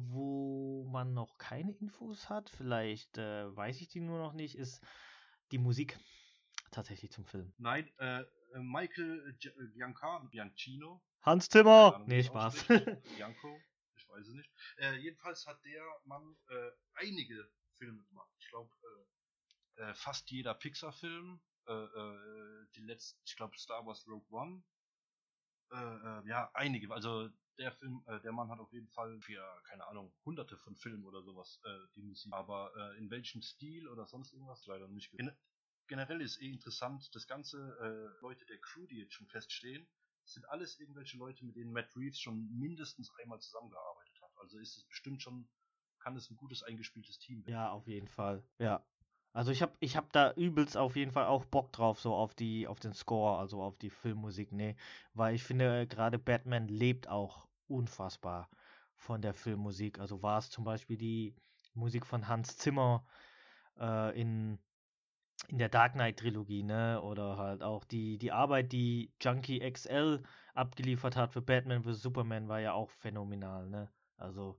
wo man noch keine Infos hat, vielleicht äh, weiß ich die nur noch nicht, ist die Musik tatsächlich zum Film. nein, äh, äh, Michael Gi- äh, Gianca- Giancino, Hans keine Zimmer! Ahnung, wie man Nee, es Spaß. ausspricht, Bianco, ich weiß es nicht. Äh, jedenfalls hat der Mann äh, einige Filme gemacht. Ich glaube, äh, äh, fast jeder Pixar-Film, äh, äh, die letzten, ich glaube, Star Wars Rogue One, äh, äh, ja, einige. Also der Film, äh, der Mann hat auf jeden Fall für, keine Ahnung, hunderte von Filmen oder sowas äh, die Musik. Aber äh, in welchem Stil oder sonst irgendwas, leider nicht. Gen generell ist eh interessant, das ganze äh, Leute der Crew, die jetzt schon feststehen, sind alles irgendwelche Leute, mit denen Matt Reeves schon mindestens einmal zusammengearbeitet hat. Also ist es bestimmt schon, kann es ein gutes eingespieltes Team werden. Ja, auf jeden Fall. Ja. Also ich habe ich hab da übelst auf jeden Fall auch Bock drauf, so auf die, auf den Score, also auf die Filmmusik, nee. Weil ich finde, äh, gerade Batman lebt auch unfassbar von der Filmmusik. Also war es zum Beispiel die Musik von Hans Zimmer äh, in, in der Dark Knight-Trilogie, ne? Oder halt auch die, die Arbeit, die Junkie X L abgeliefert hat für Batman vs. Superman, war ja auch phänomenal, ne? Also.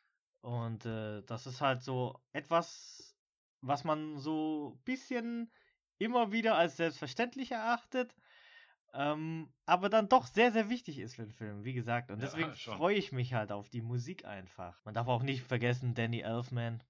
Und äh, das ist halt so etwas, was man so ein bisschen immer wieder als selbstverständlich erachtet, ähm, aber dann doch sehr, sehr wichtig ist für den Film, wie gesagt. Und deswegen Ja, schon. freue ich mich halt auf die Musik einfach. Man darf auch nicht vergessen, Danny Elfman.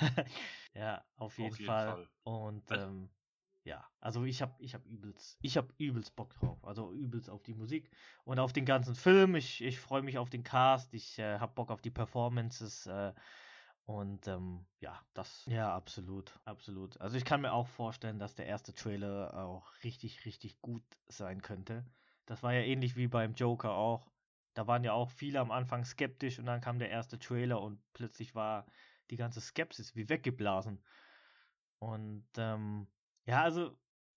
Ja, auf jeden Auf jeden Fall. Fall. Und Also, ähm, ja, also ich hab, ich hab übelst, ich hab übelst Bock drauf. Also übelst auf die Musik und auf den ganzen Film. Ich, ich freue mich auf den Cast. Ich äh, hab Bock auf die Performances. Äh, und ähm, ja, das, ja, absolut, absolut. Also ich kann mir auch vorstellen, dass der erste Trailer auch richtig, richtig gut sein könnte. Das war ja ähnlich wie beim Joker auch. Da waren ja auch viele am Anfang skeptisch und dann kam der erste Trailer und plötzlich war die ganze Skepsis wie weggeblasen. Und ähm, ja, also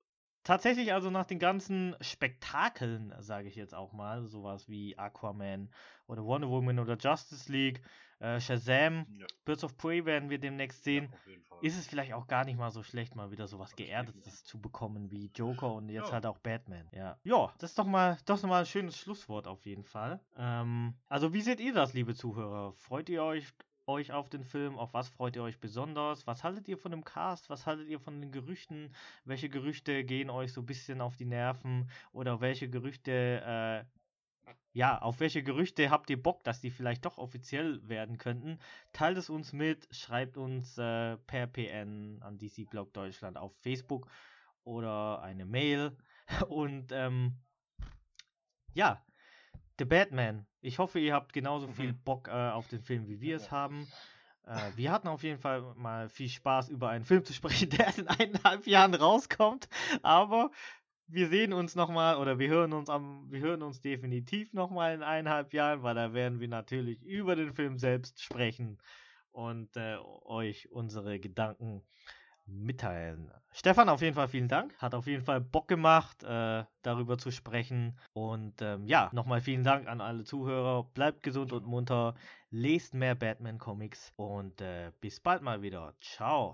tatsächlich also nach den ganzen Spektakeln, sage ich jetzt auch mal, sowas wie Aquaman oder Wonder Woman oder Justice League, äh, Shazam, Ja, Birds of Prey werden wir demnächst ja, sehen, auf jeden Fall. ist es vielleicht auch gar nicht mal so schlecht, mal wieder sowas Hab ich Geerdetes definitiv zu Bock. bekommen wie Joker und jetzt Ja, halt auch Batman. Ja, ja, das ist doch mal, das ist doch mal ein schönes Schlusswort auf jeden Fall. Ähm, also wie seht ihr das, liebe Zuhörer? Freut ihr euch euch auf den Film? Auf was freut ihr euch besonders? Was haltet ihr von dem Cast? Was haltet ihr von den Gerüchten? Welche Gerüchte gehen euch so ein bisschen auf die Nerven? Oder welche Gerüchte, äh, ja, auf welche Gerüchte habt ihr Bock, dass die vielleicht doch offiziell werden könnten? Teilt es uns mit, schreibt uns äh, per P N an D C Blog Deutschland auf Facebook oder eine Mail. Und ähm, ja, The Batman. Ich hoffe, ihr habt genauso viel Bock äh, auf den Film, wie wir es haben. Äh, wir hatten auf jeden Fall mal viel Spaß, über einen Film zu sprechen, der in eineinhalb Jahren rauskommt. Aber wir sehen uns nochmal oder wir hören uns am, wir hören uns definitiv nochmal in eineinhalb Jahren, weil da werden wir natürlich über den Film selbst sprechen und äh, euch unsere Gedanken mitteilen. Stefan, auf jeden Fall vielen Dank. Hat auf jeden Fall Bock gemacht, äh, darüber zu sprechen. Und ähm, ja, nochmal vielen Dank an alle Zuhörer. Bleibt gesund und munter. Lest mehr Batman-Comics und äh, bis bald mal wieder. Ciao.